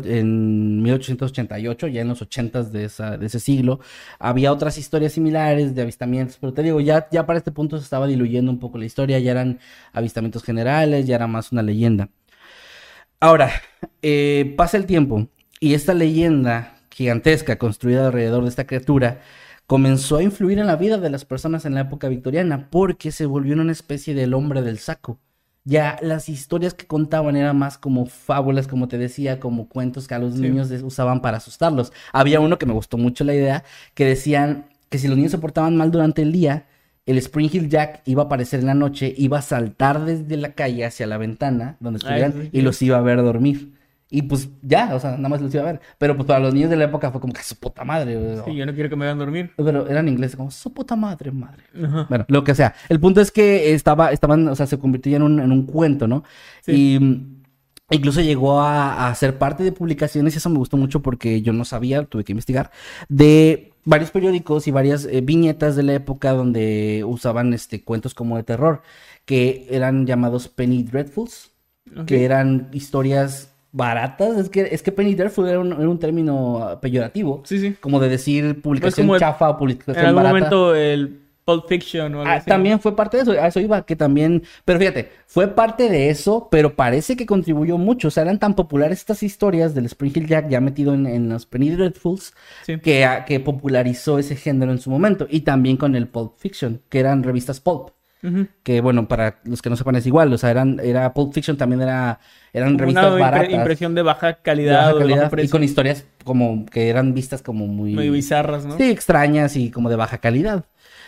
1888, ya en los 80s de ese siglo, había otras historias similares de avistamientos, pero te digo, ya para este punto se estaba diluyendo un poco la historia, ya eran avistamientos generales, ya era más una leyenda. Ahora, pasa el tiempo y esta leyenda gigantesca construida alrededor de esta criatura comenzó a influir en la vida de las personas en la época victoriana porque se volvió una especie del hombre del saco. Ya las historias que contaban eran más como fábulas, como te decía, como cuentos que a los niños usaban para asustarlos. Había uno que me gustó mucho la idea, que decían que si los niños se portaban mal durante el día, el Spring Hill Jack iba a aparecer en la noche, iba a saltar desde la calle hacia la ventana donde estuvieran y los iba a ver dormir. Y pues ya, o sea, nada más los iba a ver. Pero pues para los niños de la época fue como que su puta madre. Sí, yo no quiero que me hagan dormir. Pero era en inglés, como su puta madre. Ajá. Bueno, lo que sea. El punto es que estaban, o sea, se convirtió en un cuento, ¿no? Sí. Y incluso llegó a ser parte de publicaciones, y eso me gustó mucho porque yo no sabía, tuve que investigar, de varios periódicos y varias viñetas de la época donde usaban cuentos como de terror, que eran llamados Penny Dreadfuls, que eran historias baratas. Es que Penny Dreadful era un término peyorativo. Sí. Como de decir publicación Pues chafa o publicación en algún barata. momento el Pulp Fiction o algo así. También fue parte de eso, a eso iba, que también... Pero fíjate, fue parte de eso, pero parece que contribuyó mucho. O sea, eran tan populares estas historias del Spring Hill Jack ya metido en los Penny Dreadfuls, que popularizó ese género en su momento. Y también con el Pulp Fiction, que eran revistas pulp. Que bueno, para los que no sepan es igual, o sea, era Pulp Fiction, también eran revistas baratas. Impresión de baja calidad, de bajo precio. y con historias como que eran vistas como muy bizarras, ¿no? Sí, extrañas y como de baja calidad.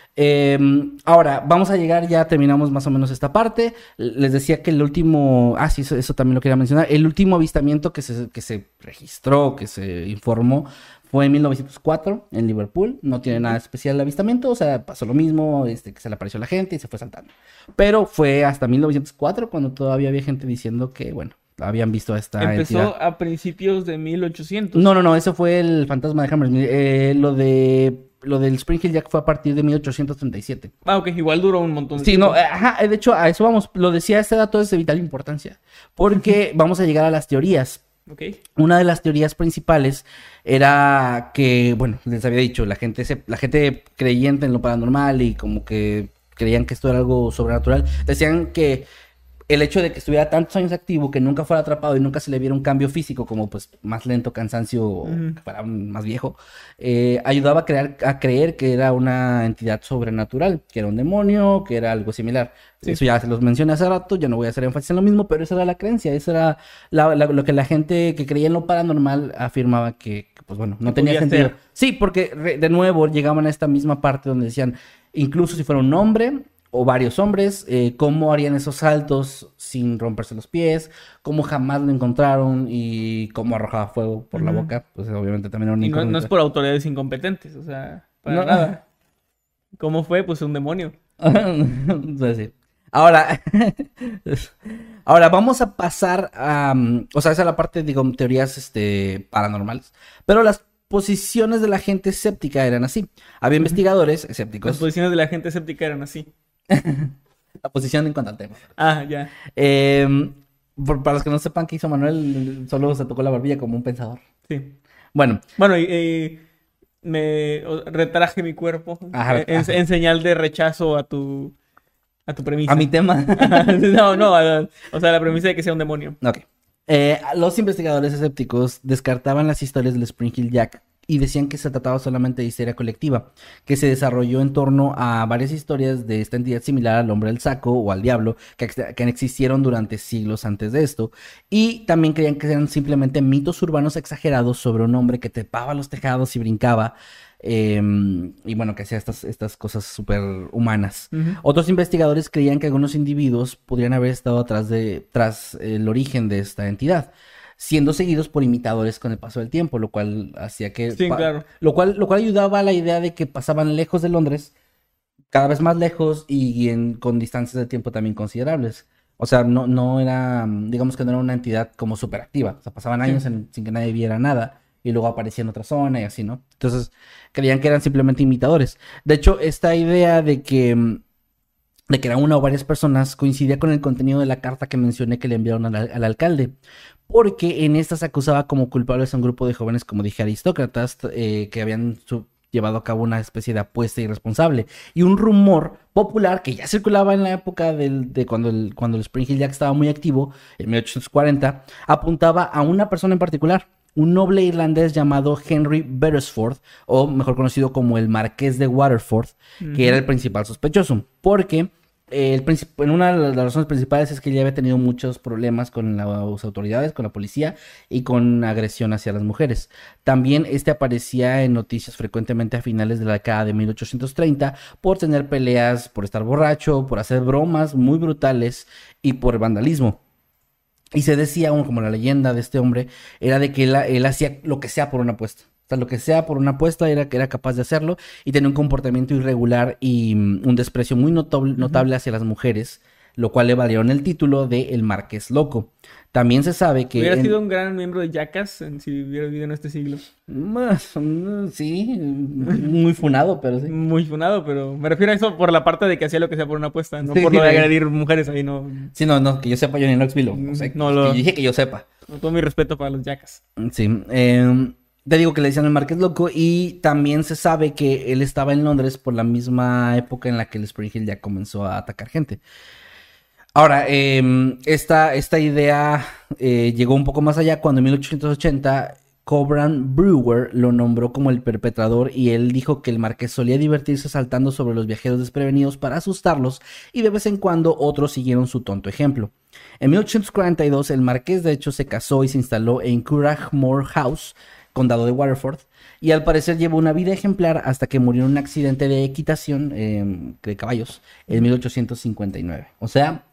Ahora, vamos a llegar, ya terminamos más o menos esta parte. Les decía que el último... sí, eso también lo quería mencionar. El último avistamiento que se registró, que se informó, fue en 1904 en Liverpool. No tiene nada especial el avistamiento, o sea, pasó lo mismo, que se le apareció a la gente y se fue saltando. Pero fue hasta 1904 cuando todavía había gente diciendo que, bueno, habían visto a esta entidad. Empezó a principios de 1800. No, eso fue el fantasma de Hammersmith. Lo del Spring Hill Jack fue a partir de 1837. Ok, igual duró un montón de tiempo. tiempo. Sí, de hecho, a eso vamos. Lo decía, este dato es de vital importancia. Porque vamos a llegar a las teorías. Okay. Una de las teorías principales era que, bueno, les había dicho, la gente creyente en lo paranormal y como que creían que esto era algo sobrenatural, decían que el hecho de que estuviera tantos años activo, que nunca fuera atrapado y nunca se le viera un cambio físico, como pues más lento, cansancio, que fuera más viejo, ayudaba a creer que era una entidad sobrenatural, que era un demonio, que era algo similar. Sí. Eso ya se los mencioné hace rato, ya no voy a hacer énfasis en lo mismo, pero esa era la creencia, eso era lo que la gente que creía en lo paranormal afirmaba que pues bueno, no tenía sentido. Ser. Sí, porque de nuevo llegaban a esta misma parte donde decían, incluso si fuera un hombre o varios hombres, cómo harían esos saltos sin romperse los pies, cómo jamás lo encontraron y cómo arrojaba fuego por la boca, pues obviamente también era un incógnito. No es por autoridades incompetentes, o sea, para nada. ¿Cómo fue? Pues un demonio. Entonces, sí. Ahora vamos a pasar a... o sea, esa es la parte, digo, teorías paranormales. Pero las posiciones de la gente escéptica eran así. Había investigadores escépticos. Las posiciones de la gente escéptica eran así. La posición en cuanto al tema. Ah, ya. Para los que no sepan qué hizo Manuel, solo se tocó la barbilla como un pensador. Sí. Bueno, me retraje mi cuerpo en señal de rechazo a tu premisa. A mi tema. No, o sea, la premisa de que sea un demonio. Ok. Los investigadores escépticos descartaban las historias del Spring Hill Jack y decían que se trataba solamente de histeria colectiva, que se desarrolló en torno a varias historias de esta entidad similar al hombre del saco o al diablo, que existieron durante siglos antes de esto, y también creían que eran simplemente mitos urbanos exagerados sobre un hombre que trepaba los tejados y brincaba, y bueno, que hacía estas cosas súper humanas. Otros investigadores creían que algunos individuos podrían haber estado tras el origen de esta entidad, siendo seguidos por imitadores con el paso del tiempo, lo cual hacía que... Sí, claro. Lo cual ayudaba a la idea de que pasaban lejos de Londres, cada vez más lejos y con distancias de tiempo también considerables. O sea, no era, digamos que no era una entidad como súper activa. O sea, pasaban años sin que nadie viera nada y luego aparecía en otra zona y así, ¿no? Entonces, creían que eran simplemente imitadores. De hecho, esta idea de que eran una o varias personas coincidía con el contenido de la carta que mencioné que le enviaron al alcalde, porque en esta se acusaba como culpables a un grupo de jóvenes, como dije, aristócratas, que habían llevado a cabo una especie de apuesta irresponsable. Y un rumor popular que ya circulaba en la época de cuando el Spring Hill Jack estaba muy activo, en 1840, apuntaba a una persona en particular, un noble irlandés llamado Henry Beresford, o mejor conocido como el Marqués de Waterford, que era el principal sospechoso, porque una de las razones principales es que ya había tenido muchos problemas con las autoridades, con la policía y con agresión hacia las mujeres. También aparecía en noticias frecuentemente a finales de la década de 1830 por tener peleas, por estar borracho, por hacer bromas muy brutales y por vandalismo. Y se decía, como la leyenda de este hombre, era de que él hacía lo que sea por una apuesta. O sea, lo que sea por una apuesta era capaz de hacerlo y tenía un comportamiento irregular y un desprecio muy notable hacia las mujeres, lo cual le valieron el título de El Marqués Loco. También se sabe que... Hubiera sido un gran miembro de Jackass si hubiera vivido en este siglo. Sí, muy funado, pero sí. Muy funado, pero me refiero a eso por la parte de que hacía lo que sea por una apuesta, no por lo de agredir mujeres ahí, no. Sí, no, que yo sepa, yo en Knoxville, no sé, que dije que yo sepa. Todo mi respeto para los Jackass. Sí, te digo que le decían el Marqués Loco y también se sabe que él estaba en Londres por la misma época en la que el Spring Hill ya comenzó a atacar gente. Ahora, esta idea llegó un poco más allá cuando en 1880 Cobram Brewer lo nombró como el perpetrador y él dijo que el marqués solía divertirse saltando sobre los viajeros desprevenidos para asustarlos y de vez en cuando otros siguieron su tonto ejemplo. En 1842 el marqués de hecho se casó y se instaló en Curragh House, condado de Waterford, y al parecer llevó una vida ejemplar hasta que murió en un accidente de equitación de caballos en 1859. O sea,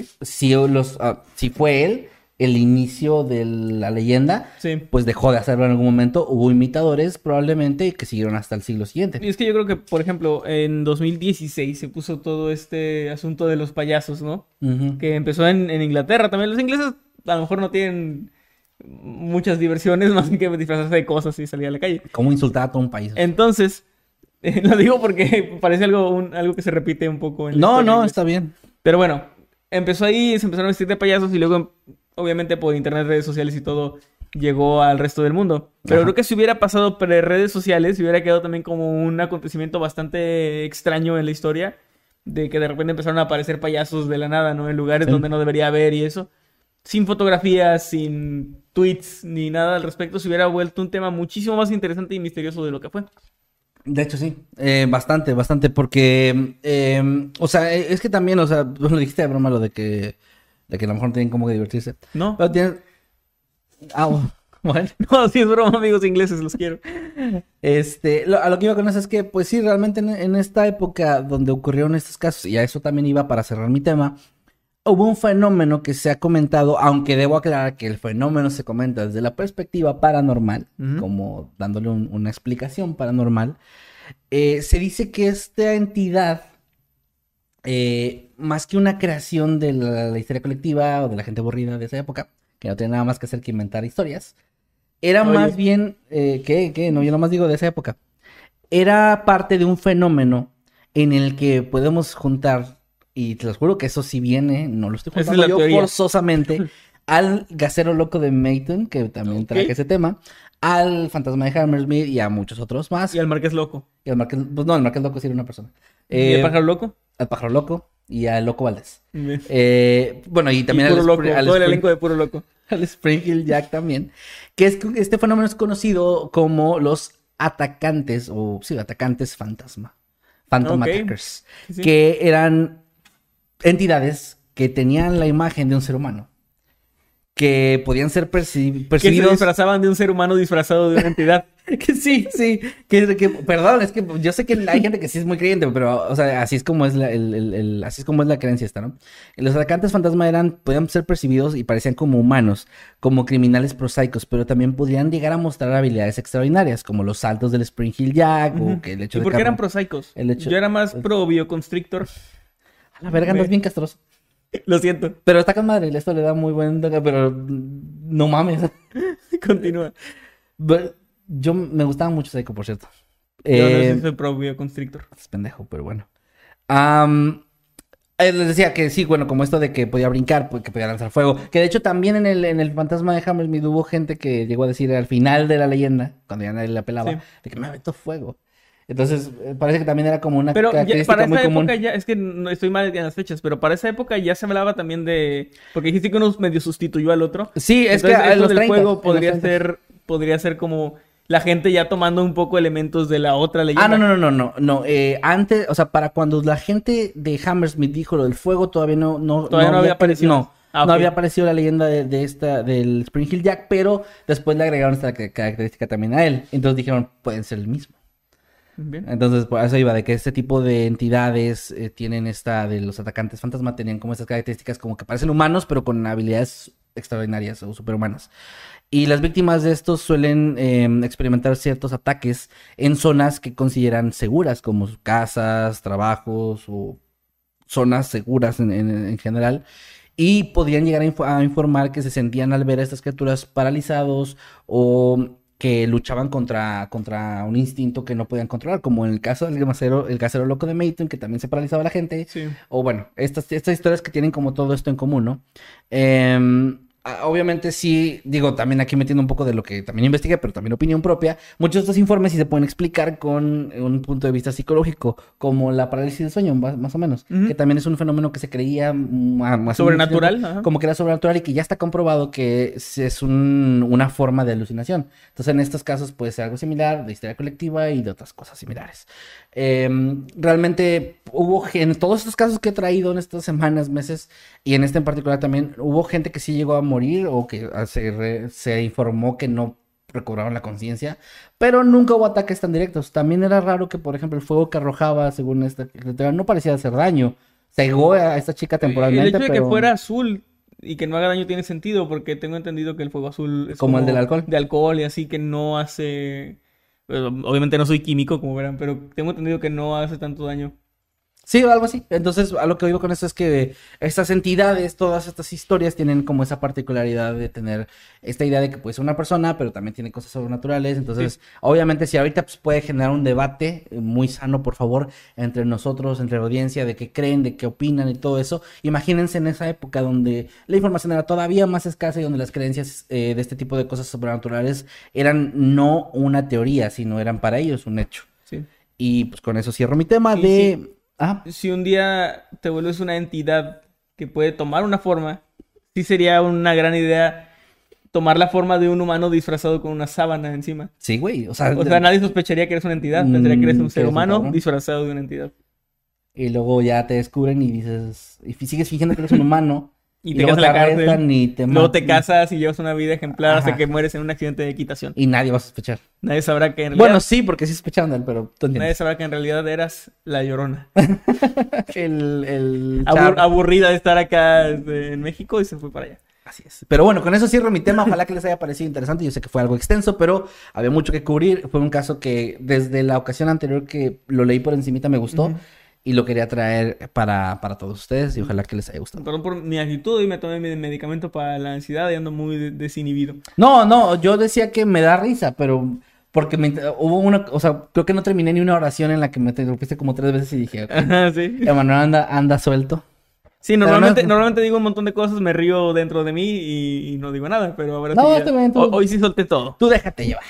si fue él el inicio de la leyenda, pues dejó de hacerlo en algún momento. Hubo imitadores probablemente que siguieron hasta el siglo siguiente. Y es que yo creo que, por ejemplo, en 2016 se puso todo este asunto de los payasos, ¿no? Que empezó en Inglaterra también. Los ingleses a lo mejor no tienen muchas diversiones más que disfrazarse de cosas y salir a la calle. ¿Cómo insultar a todo un país? Entonces, lo digo porque parece algo que se repite un poco en la historia. No, está bien. Pero bueno, empezó ahí, se empezaron a vestir de payasos y luego, obviamente por internet, redes sociales y todo, llegó al resto del mundo. Pero creo que si hubiera pasado por redes sociales, si hubiera quedado también como un acontecimiento bastante extraño en la historia. de que de repente empezaron a aparecer payasos de la nada, ¿no? En lugares donde no debería haber y eso. Sin fotografías, sin tweets, ni nada al respecto, se hubiera vuelto un tema muchísimo más interesante y misterioso de lo que fue. De hecho, sí. Bastante, porque... o sea, es que también, o sea, lo dijiste de broma lo de que a lo mejor no tienen como que divertirse. No. Pero tienen... Bueno. No, sí es broma, amigos ingleses, los quiero. A lo que iba con eso es que, pues sí, realmente en esta época donde ocurrieron estos casos, y a eso también iba para cerrar mi tema, hubo un fenómeno que se ha comentado, aunque debo aclarar que el fenómeno se comenta desde la perspectiva paranormal, como dándole una explicación paranormal. Se dice que esta entidad, más que una creación de la historia colectiva o de la gente aburrida de esa época, que no tiene nada más que hacer que inventar historias, era más bien, no, yo nomás digo de esa época, era parte de un fenómeno en el que podemos juntar, y te lo juro que eso sí viene, no lo estoy juntando yo forzosamente, al Gacero Loco de Mayton, que también traje ese tema, al Fantasma de Hammersmith y a muchos otros más. Y al Marqués Loco. Y al Marqués, pues no, el Marqués Loco sí era una persona. ¿Y el Pájaro Loco? Al Pájaro Loco y al Loco Valdés. Bueno, y también Puro Loco, todo el elenco de Puro Loco. Al Spring Hill Jack también. Que este fenómeno es conocido como los atacantes, o sí, atacantes fantasma. Phantom Attackers. Sí. Que eran entidades que tenían la imagen de un ser humano. Que podían ser percibidos. Que se disfrazaban de un ser humano disfrazado de una entidad. Que sí. Perdón, es que yo sé que hay gente que sí es muy creyente, pero, o sea, así es como es así es como es la creencia esta, ¿no? Los atacantes fantasma podían ser percibidos y parecían como humanos, como criminales prosaicos, pero también podrían llegar a mostrar habilidades extraordinarias, como los saltos del Spring Hill Jack, o que el hecho ¿Y de... por qué eran prosaicos? Yo era más pro bioconstrictor. A la verga, andas bien castroso. Lo siento. Pero está con madre, esto le da muy buen toque, pero no mames. Continúa. Yo me gustaba mucho Psycho, por cierto. Yo no soy pro bioconstrictor. Es pendejo, pero bueno. Les decía que sí, bueno, como esto de que podía brincar, que podía lanzar fuego. Que de hecho también en el Fantasma de Hammersmith hubo gente que llegó a decir al final de la leyenda, cuando ya nadie la pelaba, de que me aventó fuego. Entonces, parece que también era como una característica para muy esa común. Época ya, es que no estoy mal en las fechas, pero para esa época ya se hablaba también de... Porque dijiste que uno medio sustituyó al otro. Sí, es entonces, que esto del fuego podría ser como la gente ya tomando un poco elementos de la otra leyenda. No. Antes, o sea, para cuando la gente de Hammersmith dijo lo del fuego, todavía no había aparecido. No había aparecido la leyenda del Spring Hill Jack, pero después le agregaron esta característica también a él. Entonces dijeron, pueden ser el mismo. Bien. Entonces, por eso iba, de que este tipo de entidades tienen de los atacantes fantasma, tenían como estas características como que parecen humanos, pero con habilidades extraordinarias o superhumanas. Y las víctimas de estos suelen experimentar ciertos ataques en zonas que consideran seguras, como casas, trabajos o zonas seguras en general. Y podrían llegar a informar que se sentían al ver a estas criaturas paralizados o que luchaban contra un instinto que no podían controlar, como en el caso del Gacero Loco de Mayton, que también se paralizaba a la gente. Sí. O bueno, estas historias que tienen como todo esto en común, ¿no? Obviamente sí, digo, también aquí metiendo un poco de lo que también investigué, pero también opinión propia, muchos de estos informes sí se pueden explicar con un punto de vista psicológico, como la parálisis del sueño, más o menos, que también es un fenómeno que se creía más sobrenatural, como que era sobrenatural y que ya está comprobado que es una forma de alucinación. Entonces en estos casos puede ser algo similar, de histeria colectiva y de otras cosas similares. Realmente en todos estos casos que he traído en estas semanas, meses, y en este en particular también, hubo gente que sí llegó a morir o que se informó que no recobraron la conciencia, pero nunca hubo ataques tan directos. También era raro que, por ejemplo, el fuego que arrojaba, según esta criatura, no parecía hacer daño. Cegó a esta chica temporalmente, el hecho de pero... que fuera azul y que no haga daño tiene sentido, porque tengo entendido que el fuego azul es como el del alcohol. De alcohol y así, que no hace... Obviamente no soy químico, como verán, pero tengo entendido que no hace tanto daño. Sí, algo así. Entonces, a lo que digo con esto es que estas entidades, todas estas historias tienen como esa particularidad de tener esta idea de que puede ser una persona, pero también tiene cosas sobrenaturales. Entonces, obviamente, si ahorita pues, puede generar un debate muy sano, por favor, entre nosotros, entre la audiencia, de qué creen, de qué opinan y todo eso. Imagínense en esa época donde la información era todavía más escasa y donde las creencias de este tipo de cosas sobrenaturales eran no una teoría, sino eran para ellos un hecho. Sí. Y pues con eso cierro mi tema Ah, si un día te vuelves una entidad que puede tomar una forma, sí sería una gran idea tomar la forma de un humano disfrazado con una sábana encima. sí, güey. O sea, nadie sospecharía que eres una entidad, pensaría que eres un que ser eres un humano cabrón. disfrazado de una entidad. Y luego ya te descubren y dices, y sigues fingiendo que eres un humano. Y te luego quedas en la arrestan cárcel. y te Luego te matan. casas y llevas una vida ejemplar hasta Ajá. que mueres en un accidente de equitación. Y nadie va a sospechar. Nadie sabrá que en realidad, Bueno, sí, porque sí sospecharon de él, pero tú nadie entiendes. sabrá que en realidad eras la Llorona. El chavo. Aburrida de estar acá en México y se fue para allá. Así es. Pero bueno, con eso cierro mi tema. Ojalá que les haya parecido interesante. Yo sé que fue algo extenso, pero había mucho que cubrir. Fue un caso que desde la ocasión anterior que lo leí por encimita me gustó. Ujú. Y lo quería traer para todos ustedes. Y ojalá que les haya gustado. Perdón por mi actitud y me tomé mi medicamento para la ansiedad y ando muy desinhibido. No, yo decía que me da risa, pero porque hubo una, o sea, creo que no terminé ni una oración en la que me interrumpiste como 3 veces y dije, ok, Ajá, sí. Emanuel anda suelto. Sí, Pero normalmente digo un montón de cosas, me río dentro de mí y no digo nada, pero ahora No, sí. está bien, tú- Hoy sí solté todo. Tú déjate llevar.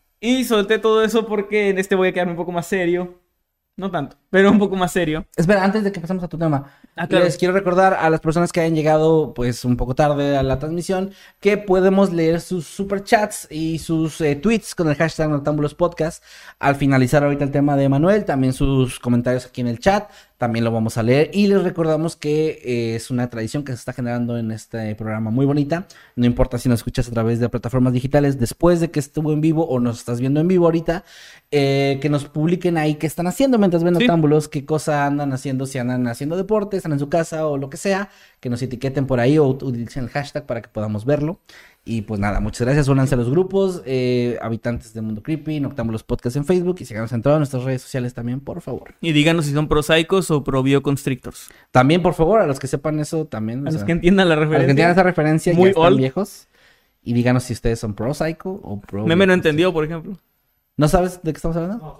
Y solté todo eso porque en este voy a quedarme un poco más serio. No tanto, pero un poco más serio. Espera, antes de que pasemos a tu tema, Claro. les quiero recordar a las personas que hayan llegado pues un poco tarde a la transmisión que podemos leer sus superchats y sus tweets con el hashtag Noctámbulos Podcast al finalizar ahorita el tema de Manuel, también sus comentarios aquí en el chat, también lo vamos a leer y les recordamos que es una tradición que se está generando en este programa muy bonita, no importa si nos escuchas a través de plataformas digitales después de que estuvo en vivo o nos estás viendo en vivo ahorita, que nos publiquen ahí qué están haciendo mientras ven Sí. Noctámbulos, qué cosa andan haciendo, si andan haciendo deporte, están en su casa o lo que sea, que nos etiqueten por ahí o utilicen el hashtag para que podamos verlo. Y pues nada, muchas gracias, únanse a los grupos, habitantes del mundo creepy, Noctámbulos Podcast en Facebook y síganos en todas nuestras redes sociales también, por favor. Y díganos si son prosaicos o pro bioconstrictors. También, por favor, a los que sepan eso también. A o los sea, que entiendan la a los que referencia. entiendan esa referencia Muy ya están old. viejos. Y díganos si ustedes son pro psycho o pro... Meme no entendió, por ejemplo. ¿No sabes de qué estamos hablando?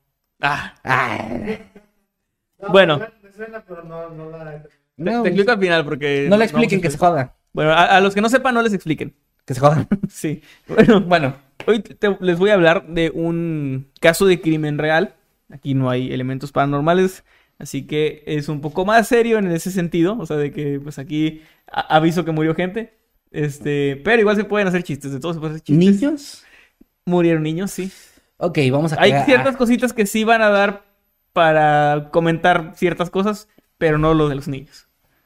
Ah, Ay, bueno, Me suena, pero no la... no, te explico al final porque... no le expliquen, que se jodan. Bueno, a los que no sepan, no les expliquen. Que se jodan. Sí. Bueno, Bueno, hoy les voy a hablar de un caso de crimen real. Aquí no hay elementos paranormales, así que es un poco más serio en ese sentido. O sea, de que pues aquí aviso que murió gente. Pero igual se pueden hacer chistes, de todo se pueden hacer chistes. ¿niños? Murieron niños, sí. Ok, vamos a... Hay ciertas cositas que sí van a dar para comentar ciertas cosas, pero no lo de los niños.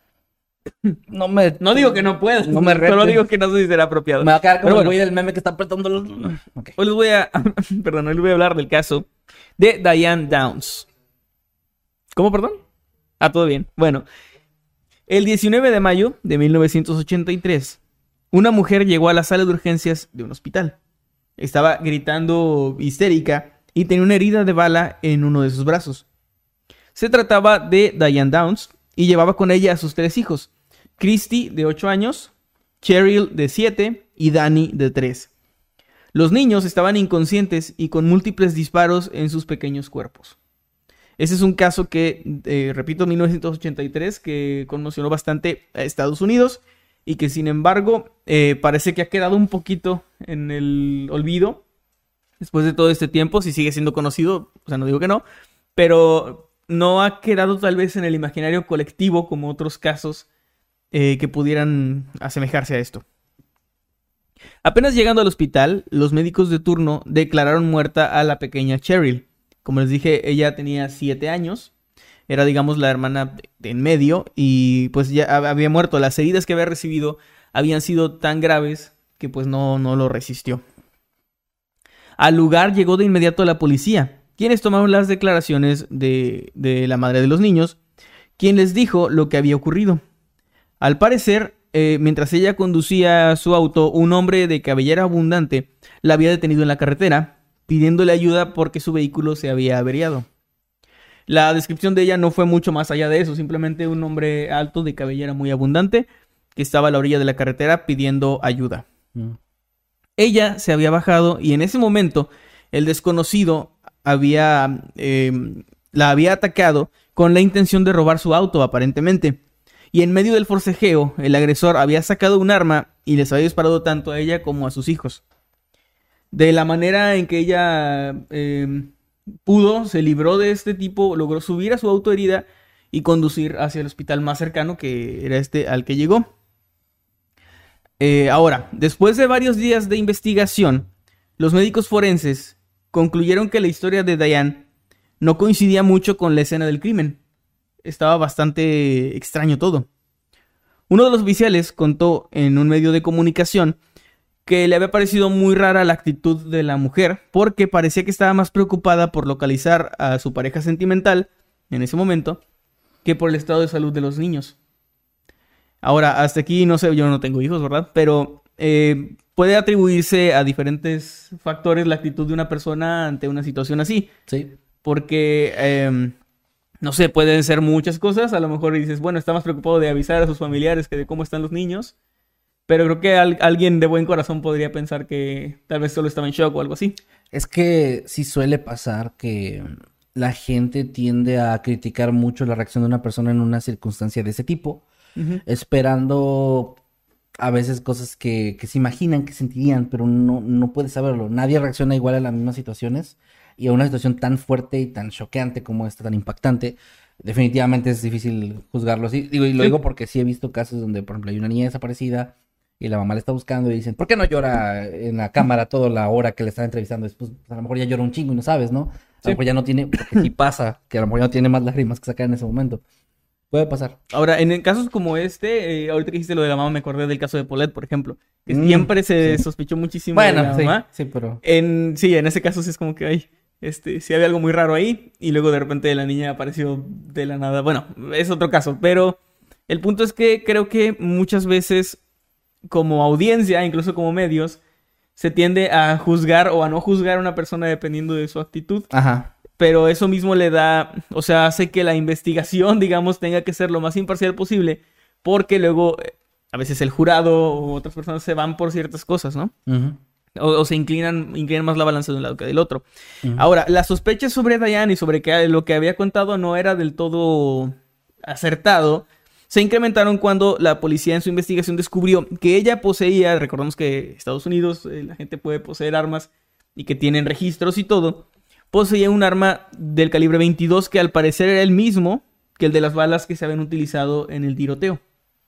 No me... No digo que no puedas, No me solo retes. digo que no sé si será apropiado. Me va a quedar como Pero el bueno. güey del meme que está apretando los... Ok. Hoy les voy a, perdón, hoy les voy a hablar del caso de Diane Downs. ¿Cómo, perdón? Ah, todo bien. Bueno, el 19 de mayo de 1983, una mujer llegó a la sala de urgencias de un hospital. Estaba gritando histérica y tenía una herida de bala en uno de sus brazos. Se trataba de Diane Downs y llevaba con ella a sus 3 hijos. Christy, de 8 años, Cheryl, de 7 y Danny, de 3. Los niños estaban inconscientes y con múltiples disparos en sus pequeños cuerpos. Ese es un caso que, repito, 1983, que conmocionó bastante a Estados Unidos y que, sin embargo, parece que ha quedado un poquito en el olvido después de todo este tiempo. Si sigue siendo conocido, o sea, no digo que no, pero no ha quedado tal vez en el imaginario colectivo como otros casos que pudieran asemejarse a esto. Apenas llegando al hospital, los médicos de turno declararon muerta a la pequeña Cheryl. Como les dije, ella tenía 7 años. Era, digamos, la hermana de en medio. Y pues ya había muerto. Las heridas que había recibido habían sido tan graves que pues no lo resistió. Al lugar llegó de inmediato la policía, quienes tomaron las declaraciones de la madre de los niños, quien les dijo lo que había ocurrido. Al parecer, mientras ella conducía su auto, un hombre de cabellera abundante la había detenido en la carretera, pidiéndole ayuda porque su vehículo se había averiado. La descripción de ella no fue mucho más allá de eso, simplemente un hombre alto de cabellera muy abundante que estaba a la orilla de la carretera pidiendo ayuda. Ella se había bajado y en ese momento el desconocido la había atacado con la intención de robar su auto, aparentemente. Y en medio del forcejeo, el agresor había sacado un arma y les había disparado tanto a ella como a sus hijos. De la manera en que ella se libró de este tipo, logró subir a su auto herida y conducir hacia el hospital más cercano, que era este al que llegó. Ahora, después de varios días de investigación, los médicos forenses concluyeron que la historia de Diane no coincidía mucho con la escena del crimen. Estaba bastante extraño todo. Uno de los oficiales contó en un medio de comunicación que le había parecido muy rara la actitud de la mujer, porque parecía que estaba más preocupada por localizar a su pareja sentimental en ese momento que por el estado de salud de los niños. Ahora, hasta aquí no sé, yo no tengo hijos, ¿verdad? Pero puede atribuirse a diferentes factores la actitud de una persona ante una situación así. Sí. Porque, no sé, pueden ser muchas cosas. A lo mejor dices, bueno, está más preocupado de avisar a sus familiares que de cómo están los niños. Pero creo que alguien de buen corazón podría pensar que tal vez solo estaba en shock o algo así. Es que sí suele pasar que la gente tiende a criticar mucho la reacción de una persona en una circunstancia de ese tipo, esperando a veces cosas que se imaginan que sentirían, pero no puedes saberlo. Nadie reacciona igual a las mismas situaciones, y a una situación tan fuerte y tan choqueante como esta, tan impactante, definitivamente es difícil juzgarlo así. Digo, y lo digo porque sí he visto casos donde, por ejemplo, hay una niña desaparecida y la mamá la está buscando y dicen, ¿por qué no llora en la cámara toda la hora que le están entrevistando? Después, pues, a lo mejor ya llora un chingo y no sabes, ¿no? A lo mejor ya no tiene, porque sí pasa, que a lo mejor ya no tiene más lágrimas que sacar en ese momento. Puede pasar. Ahora, en casos como este, ahorita que dijiste lo de la mamá, me acordé del caso de Paulette, por ejemplo. Que siempre se sospechó muchísimo de la mamá. Sí, pero... En ese caso sí es como que hay... sí había algo muy raro ahí, y luego de repente la niña apareció de la nada. Bueno, es otro caso, pero el punto es que creo que muchas veces, como audiencia, incluso como medios, se tiende a juzgar o a no juzgar a una persona dependiendo de su actitud. Ajá. Pero eso mismo le da, o sea, hace que la investigación, digamos, tenga que ser lo más imparcial posible, porque luego a veces el jurado o otras personas se van por ciertas cosas, ¿no? Uh-huh. O se inclinan más la balanza de un lado que del otro. Ahora, las sospechas sobre Diane y sobre que lo que había contado no era del todo acertado, se incrementaron cuando la policía en su investigación descubrió que ella poseía, recordemos que en Estados Unidos la gente puede poseer armas y que tienen registros y todo, poseía un arma del calibre 22 que al parecer era el mismo que el de las balas que se habían utilizado en el tiroteo.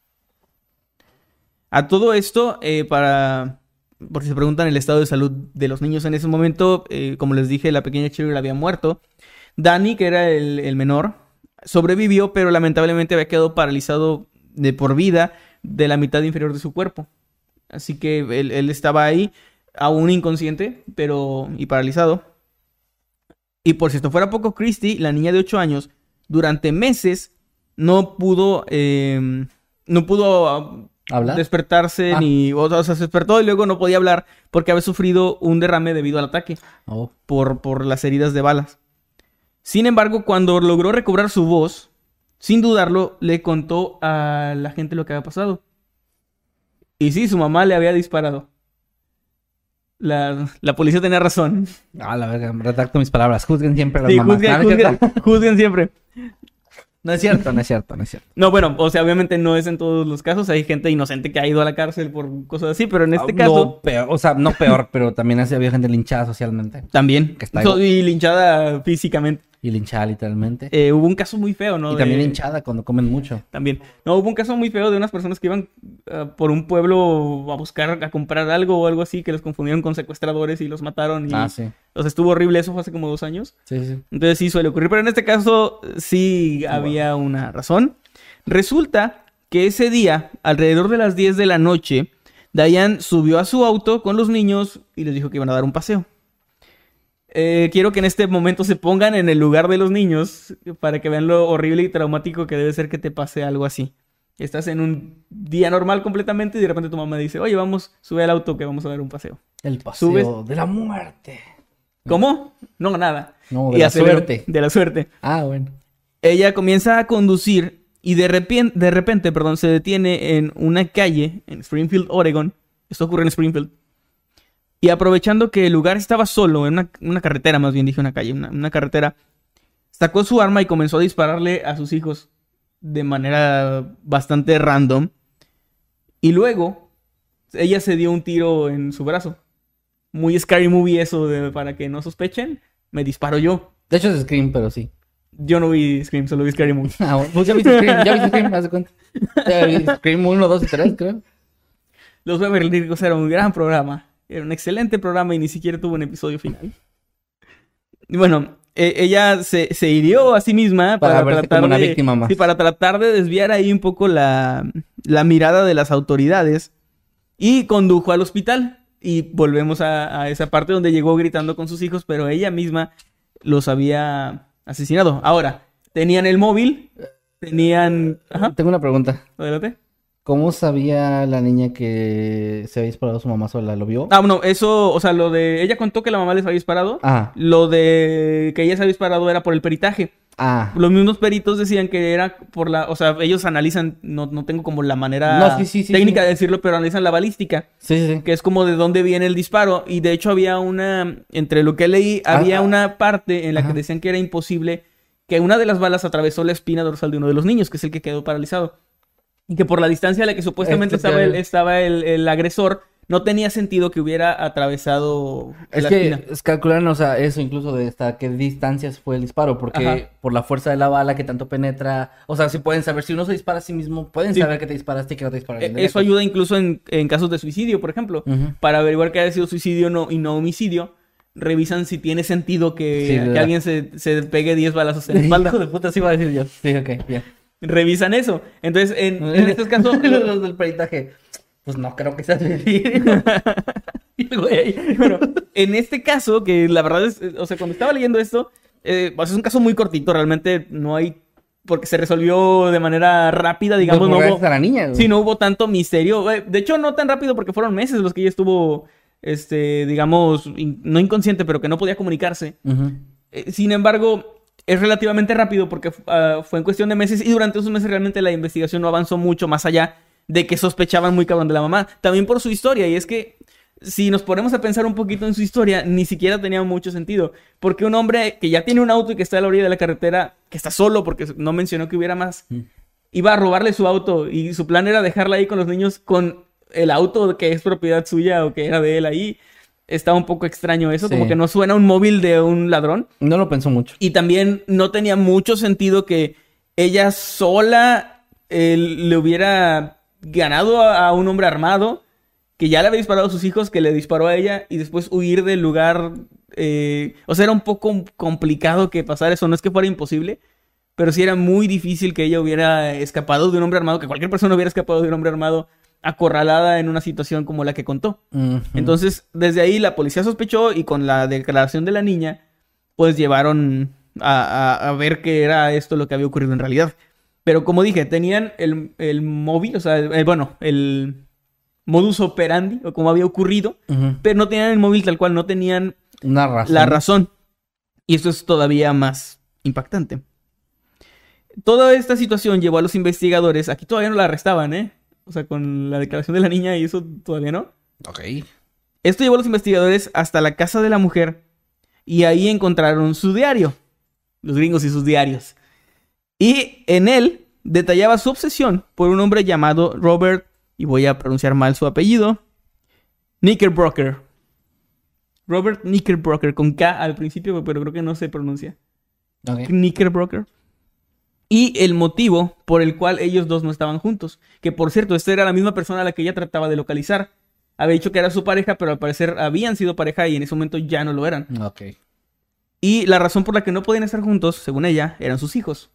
A todo esto, por si se preguntan el estado de salud de los niños en ese momento, como les dije, la pequeña Cheryl había muerto. Danny, que era el menor, sobrevivió, pero lamentablemente había quedado paralizado de por vida de la mitad inferior de su cuerpo. Así que él estaba ahí, aún inconsciente, y paralizado. Y por si esto fuera poco, Christy, la niña de 8 años, durante meses no pudo ¿Hablar? despertarse, o sea, se despertó y luego no podía hablar porque había sufrido un derrame debido al ataque por las heridas de balas. Sin embargo, cuando logró recobrar su voz, sin dudarlo, le contó a la gente lo que había pasado. Y sí, su mamá le había disparado. La policía tenía razón. La verga, retracto mis palabras. Juzguen siempre a las Sí, mamás. juzguen siempre. No es cierto. No, bueno, o sea, obviamente no es en todos los casos. Hay gente inocente que ha ido a la cárcel por cosas así, pero en este caso... No peor, pero también había gente linchada socialmente. También. Que está Y linchada físicamente. Y linchada literalmente. Hubo un caso muy feo, ¿no? Y también linchada cuando comen mucho. También. No, hubo un caso muy feo de unas personas que iban por un pueblo a comprar algo o algo así, que los confundieron con secuestradores y los mataron. Sí. O sea, estuvo horrible. Eso fue hace como 2 años. Sí. Entonces sí suele ocurrir. Pero en este caso sí había una razón. Resulta que ese día, alrededor de las 10 de la noche, Diane subió a su auto con los niños y les dijo que iban a dar un paseo. Quiero que en este momento se pongan en el lugar de los niños para que vean lo horrible y traumático que debe ser que te pase algo así. Estás en un día normal completamente y de repente tu mamá dice, oye, sube al auto que vamos a dar un paseo. El paseo de la muerte. ¿Cómo? No, nada. No, de la suerte. De la suerte. Bueno. Ella comienza a conducir y de repente, se detiene en una calle en Springfield, Oregon. Esto ocurre en Springfield. Y aprovechando que el lugar estaba solo, en una carretera, más bien dije una calle, una carretera, sacó su arma y comenzó a dispararle a sus hijos de manera bastante random. Y luego, ella se dio un tiro en su brazo. Muy scary movie eso, para que no sospechen. me disparo yo. De hecho es Scream, pero sí. Yo no vi Scream, solo vi Scary Movie. Ah, bueno, pues ya viste Scream, haz de cuenta. Ya vi Scream 1, 2 y 3, creo. Los Beverly Hills era un gran programa. Era un excelente programa y ni siquiera tuvo un episodio final. Y bueno, ella se hirió a sí misma Para verse tratar como una de, víctima más. sí, para tratar de desviar ahí un poco la mirada de las autoridades y condujo al hospital. Y volvemos a esa parte donde llegó gritando con sus hijos, pero ella misma los había asesinado. Ahora, tenían el móvil, tenían... Ajá, Tengo una pregunta. adelante. ¿Cómo sabía la niña que se había disparado a su mamá sola? ¿Lo vio? Ah, bueno, eso, o sea, lo de... Ella contó que la mamá les había disparado. Ah. Lo de que ella se había disparado era por el peritaje. Ah. Los mismos peritos decían que era por la... O sea, ellos analizan... No tengo como la manera No, sí, técnica sí. de decirlo, pero analizan la balística. Sí. Que es como de dónde viene el disparo. Y de hecho había una... Entre lo que leí, había una parte en la que decían que era imposible que una de las balas atravesó la espina dorsal de uno de los niños, que es el que quedó paralizado. Y que por la distancia a la que supuestamente estaba el agresor, no tenía sentido que hubiera atravesado la espina. Es calcular, o sea, eso incluso de hasta qué distancias fue el disparo, porque por la fuerza de la bala que tanto penetra, o sea, si pueden saber, si uno se dispara a sí mismo, pueden saber que te disparaste y que no te disparaste. Eso ayuda incluso en casos de suicidio, por ejemplo, para averiguar que haya sido suicidio y no homicidio. Revisan si tiene sentido que alguien se pegue 10 balazos en la espalda. Hijo de puta, sí iba a decir yo. Sí, ok, bien. Revisan eso. Entonces, en estos casos... Los del peritaje. Pues no creo que sea suicidio. Bueno, en este caso, que la verdad es... O sea, cuando estaba leyendo esto, pues es un caso muy cortito. Realmente no hay... Porque se resolvió de manera rápida, digamos. Pues no hubo, a la niña, güey. Sí, no hubo tanto misterio. De hecho, no tan rápido porque fueron meses los que ella estuvo... digamos, no inconsciente, pero que no podía comunicarse. Sin embargo, es relativamente rápido porque fue en cuestión de meses y durante esos meses realmente la investigación no avanzó mucho más allá de que sospechaban muy cabrón de la mamá. También por su historia, y es que si nos ponemos a pensar un poquito en su historia, ni siquiera tenía mucho sentido. Porque un hombre que ya tiene un auto y que está a la orilla de la carretera, que está solo porque no mencionó que hubiera más, iba a robarle su auto y su plan era dejarla ahí con los niños con el auto que es propiedad suya o que era de él ahí. Está un poco extraño eso, como que no suena un móvil de un ladrón. No lo pensó mucho. Y también no tenía mucho sentido que ella sola le hubiera ganado a un hombre armado que ya le había disparado a sus hijos, que le disparó a ella y después huir del lugar. O sea, era un poco complicado que pasara eso. No es que fuera imposible, pero sí era muy difícil que ella hubiera escapado de un hombre armado, que cualquier persona hubiera escapado de un hombre armado acorralada en una situación como la que contó. Entonces, desde ahí la policía sospechó y con la declaración de la niña, pues llevaron a ver qué era esto lo que había ocurrido en realidad. Pero como dije, tenían el móvil, o sea, el modus operandi, o como había ocurrido, pero no tenían el móvil tal cual, no tenían la razón. Y esto es todavía más impactante. Toda esta situación llevó a los investigadores, aquí todavía no la arrestaban, o sea, con la declaración de la niña y eso todavía no. Ok. Esto llevó a los investigadores hasta la casa de la mujer y ahí encontraron su diario. Los gringos y sus diarios. Y en él detallaba su obsesión por un hombre llamado Robert, y voy a pronunciar mal su apellido, Knickerbocker. Robert Knickerbocker, con K al principio, pero creo que no se pronuncia. Okay. Knickerbocker. Y el motivo por el cual ellos dos no estaban juntos. Que por cierto, esta era la misma persona a la que ella trataba de localizar. Había dicho que era su pareja, pero al parecer habían sido pareja y en ese momento ya no lo eran. Ok. Y la razón por la que no podían estar juntos, según ella, eran sus hijos.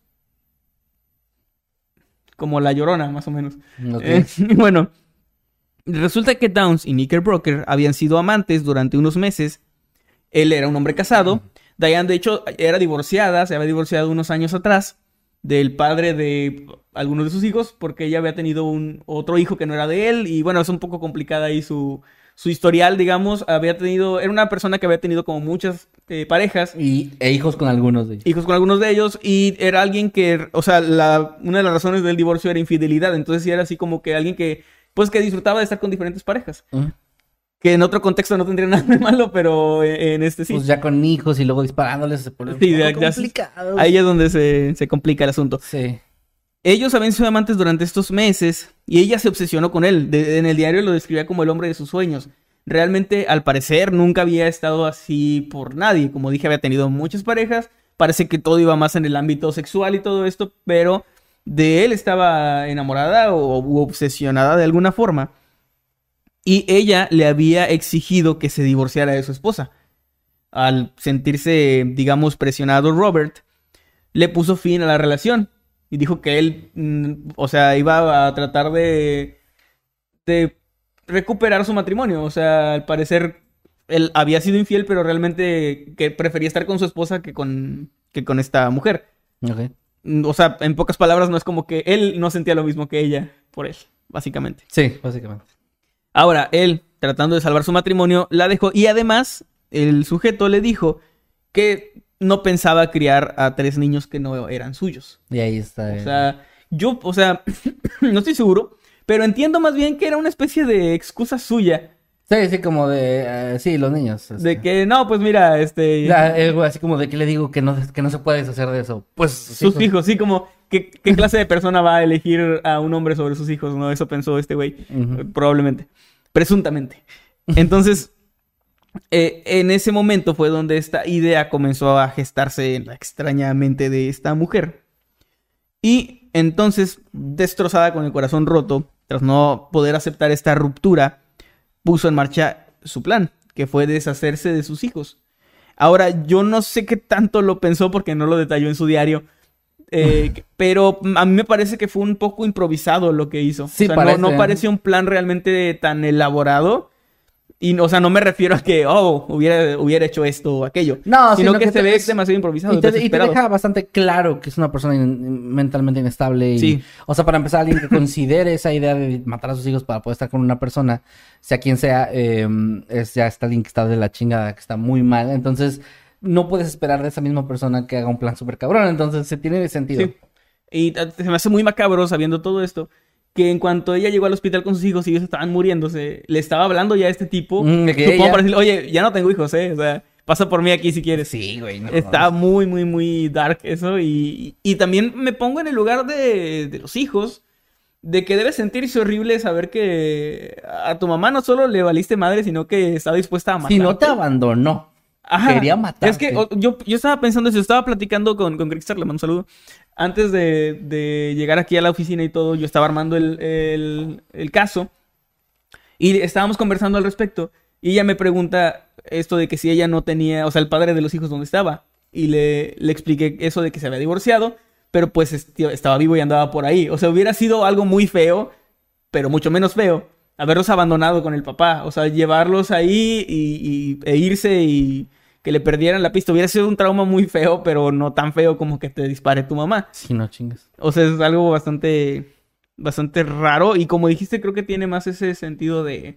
Como la Llorona, más o menos. Okay. Bueno, resulta que Downs y Knickerbocker habían sido amantes durante unos meses. Él era un hombre casado. Diane, de hecho, era divorciada. Se había divorciado unos años atrás del padre de algunos de sus hijos, porque ella había tenido otro hijo que no era de él, y bueno, es un poco complicada ahí su historial, digamos. Era una persona que había tenido como muchas parejas. E hijos con algunos de ellos. Hijos con algunos de ellos, y era alguien que, o sea, una de las razones del divorcio era infidelidad, entonces sí era así como que alguien que, pues que disfrutaba de estar con diferentes parejas. Que en otro contexto no tendría nada de malo, pero en este sí. Pues ya con hijos y luego disparándoles se pone complicado. Ahí es donde se complica el asunto. Sí. Ellos habían sido amantes durante estos meses y ella se obsesionó con él. En el diario lo describía como el hombre de sus sueños. realmente, al parecer, nunca había estado así por nadie. Como dije, había tenido muchas parejas. Parece que todo iba más en el ámbito sexual y todo esto, pero de él estaba enamorada u obsesionada de alguna forma. Y ella le había exigido que se divorciara de su esposa. Al sentirse, digamos, presionado, Robert le puso fin a la relación. Y dijo que él, o sea, iba a tratar de recuperar su matrimonio. O sea, al parecer él había sido infiel, pero realmente que prefería estar con su esposa que con esta mujer. Ok. O sea, en pocas palabras, no es como que él no sentía lo mismo que ella por él, básicamente. Sí, básicamente. Ahora, él, tratando de salvar su matrimonio, la dejó. Y además, el sujeto le dijo que no pensaba criar a 3 niños que no eran suyos. Y ahí está. O sea, no estoy seguro, pero entiendo más bien que era una especie de excusa suya. Sí, sí, como de... sí, los niños. De que, no, pues mira, así como de que le digo que no se puede deshacer de eso. Pues sus hijos, sí, como... ¿Qué clase de persona va a elegir a un hombre sobre sus hijos? No, eso pensó este güey. Probablemente. Presuntamente. Entonces, en ese momento fue donde esta idea comenzó a gestarse en la extraña mente de esta mujer. Y entonces, destrozada con el corazón roto, tras no poder aceptar esta ruptura, puso en marcha su plan, que fue deshacerse de sus hijos. Ahora, yo no sé qué tanto lo pensó porque no lo detalló en su diario. Pero a mí me parece que fue un poco improvisado lo que hizo. Sí, o sea, parece. no parecía un plan realmente tan elaborado. Y, o sea, no me refiero a que, hubiera hecho esto o aquello. No, sino que se ve demasiado improvisado. Y te deja bastante claro que es una persona mentalmente inestable. Y, sí. O sea, para empezar, alguien que considere esa idea de matar a sus hijos para poder estar con una persona, sea quien sea, ya está alguien que está de la chingada, que está muy mal. Entonces, no puedes esperar de esa misma persona que haga un plan súper cabrón. Entonces, se tiene sentido. Sí. Y se me hace muy macabro sabiendo todo esto, que en cuanto ella llegó al hospital con sus hijos y ellos estaban muriéndose, le estaba hablando ya a este tipo. Supongo para decirle, oye, ya no tengo hijos, o sea, pasa por mí aquí si quieres. Sí, güey. No, está muy, muy, muy dark eso. Y también me pongo en el lugar de los hijos, de que debe sentirse horrible saber que a tu mamá no solo le valiste madre, sino que está dispuesta a matarte. Si no te abandonó. Ajá. Quería matarte. Es que yo estaba pensando eso, estaba platicando con Grixter, le mando un saludo. Antes de llegar aquí a la oficina y todo, yo estaba armando el caso y estábamos conversando al respecto. Y ella me pregunta esto de que si ella no tenía, o sea, el padre de los hijos dónde estaba. Y le expliqué eso de que se había divorciado, pero pues estaba vivo y andaba por ahí. O sea, hubiera sido algo muy feo, pero mucho menos feo, haberlos abandonado con el papá. O sea, llevarlos ahí e irse y que le perdieran la pista. Hubiera sido un trauma muy feo, pero no tan feo como que te dispare tu mamá. Sí, no chingues. O sea, es algo bastante raro. Y como dijiste, creo que tiene más ese sentido de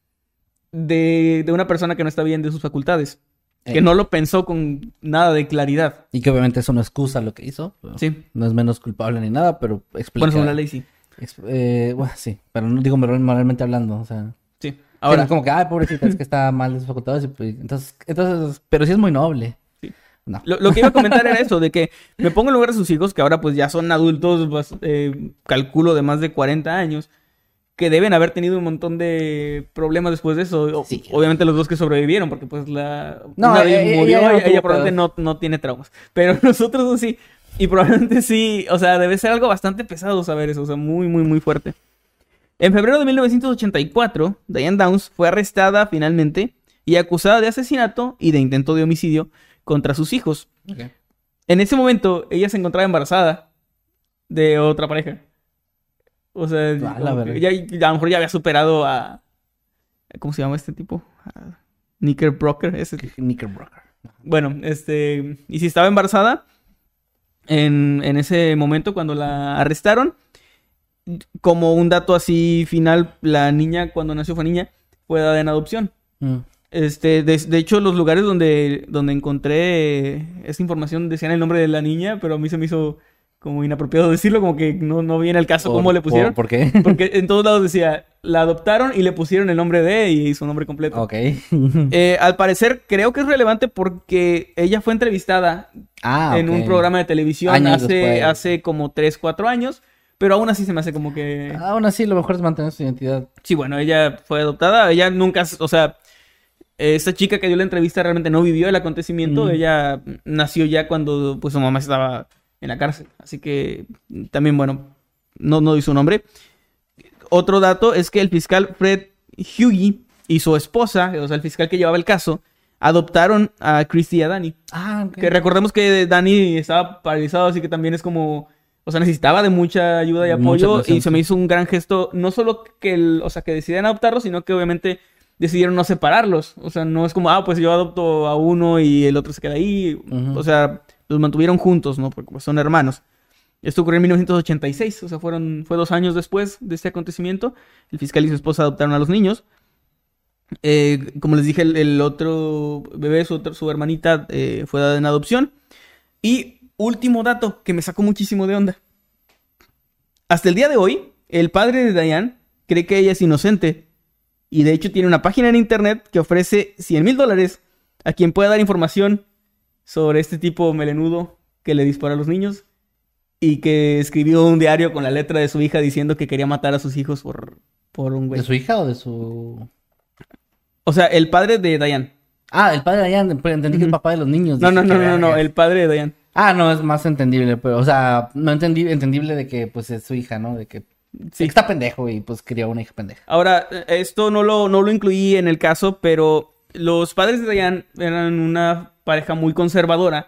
una persona que no está bien de sus facultades. Que no lo pensó con nada de claridad. Y que obviamente eso no excusa lo que hizo. Sí. No es menos culpable ni nada, pero explica. Bueno, según la ley sí. Bueno, sí, pero no digo moralmente hablando, o sea. Sí. Ahora, es como que, ay, pobrecita, es que está mal de sus facultades. Pues, entonces, pero sí es muy noble. Sí. No. Lo que iba a comentar era eso, de que me pongo en lugar de sus hijos, que ahora pues ya son adultos, calculo de más de 40 años, que deben haber tenido un montón de problemas después de eso. Sí. Obviamente los dos que sobrevivieron, porque pues una ella murió, no ella tuvo probablemente no tiene traumas. Pero nosotros dos sí. Y probablemente sí, o sea, debe ser algo bastante pesado saber eso, o sea, muy, muy, muy fuerte. En febrero de 1984, Diane Downs fue arrestada finalmente y acusada de asesinato y de intento de homicidio contra sus hijos. Okay. En ese momento, ella se encontraba embarazada de otra pareja. O sea, a lo mejor ya había superado a... ¿Cómo se llama este tipo? Knickerbocker. Knickerbocker. Bueno, y si estaba embarazada en ese momento cuando la arrestaron. Como un dato así final, la niña cuando nació fue niña, fue dada en adopción. De hecho, los lugares donde encontré esa información decían el nombre de la niña, pero a mí se me hizo como inapropiado decirlo, como que no viene al caso cómo le pusieron. ¿Por qué? Porque en todos lados decía, la adoptaron y le pusieron el nombre de y su nombre completo. Ok. Al parecer, creo que es relevante porque ella fue entrevistada en un programa de televisión hace como 3-4 años. Pero aún así se me hace como que... Aún así, lo mejor es mantener su identidad. Sí, bueno, ella fue adoptada. Ella nunca... O sea, esta chica que dio la entrevista realmente no vivió el acontecimiento. Ella nació ya cuando pues su mamá estaba en la cárcel. Así que también, bueno, no dice su nombre. Otro dato es que el fiscal Fred Hughey y su esposa, o sea, el fiscal que llevaba el caso, adoptaron a Christy y a Danny. Ah, ok. Que recordemos que Danny estaba paralizado, así que también es como... O sea, necesitaba de mucha ayuda y Mucha apoyo. atención, Y se me hizo un gran gesto. No solo que, o sea, que decidieran adoptarlos, sino que obviamente decidieron no separarlos. O sea, no es como, pues yo adopto a uno y el otro se queda ahí. Ujú. O sea, los mantuvieron juntos, ¿no? Porque pues, son hermanos. Esto ocurrió en 1986. O sea, fue 2 años después de este acontecimiento. El fiscal y su esposa adoptaron a los niños. Como les dije, el otro bebé, su hermanita, fue dada en adopción. Y último dato que me sacó muchísimo de onda. Hasta el día de hoy, el padre de Diane cree que ella es inocente. Y de hecho tiene una página en internet que ofrece $100,000 a quien pueda dar información sobre este tipo melenudo que le dispara a los niños. Y que escribió un diario con la letra de su hija diciendo que quería matar a sus hijos por un güey. ¿De su hija o de su...? O sea, el padre de Diane. Ah, el padre de Diane, entendí que el papá de los niños. No, Dije, qué vergas. el padre de Diane. Ah, no, es más entendible, pero, o sea, no entendible de que, pues, es su hija, ¿no? De que Sí. está pendejo y, pues, crió una hija pendeja. Ahora, esto no lo incluí en el caso, pero los padres de Diane eran una pareja muy conservadora.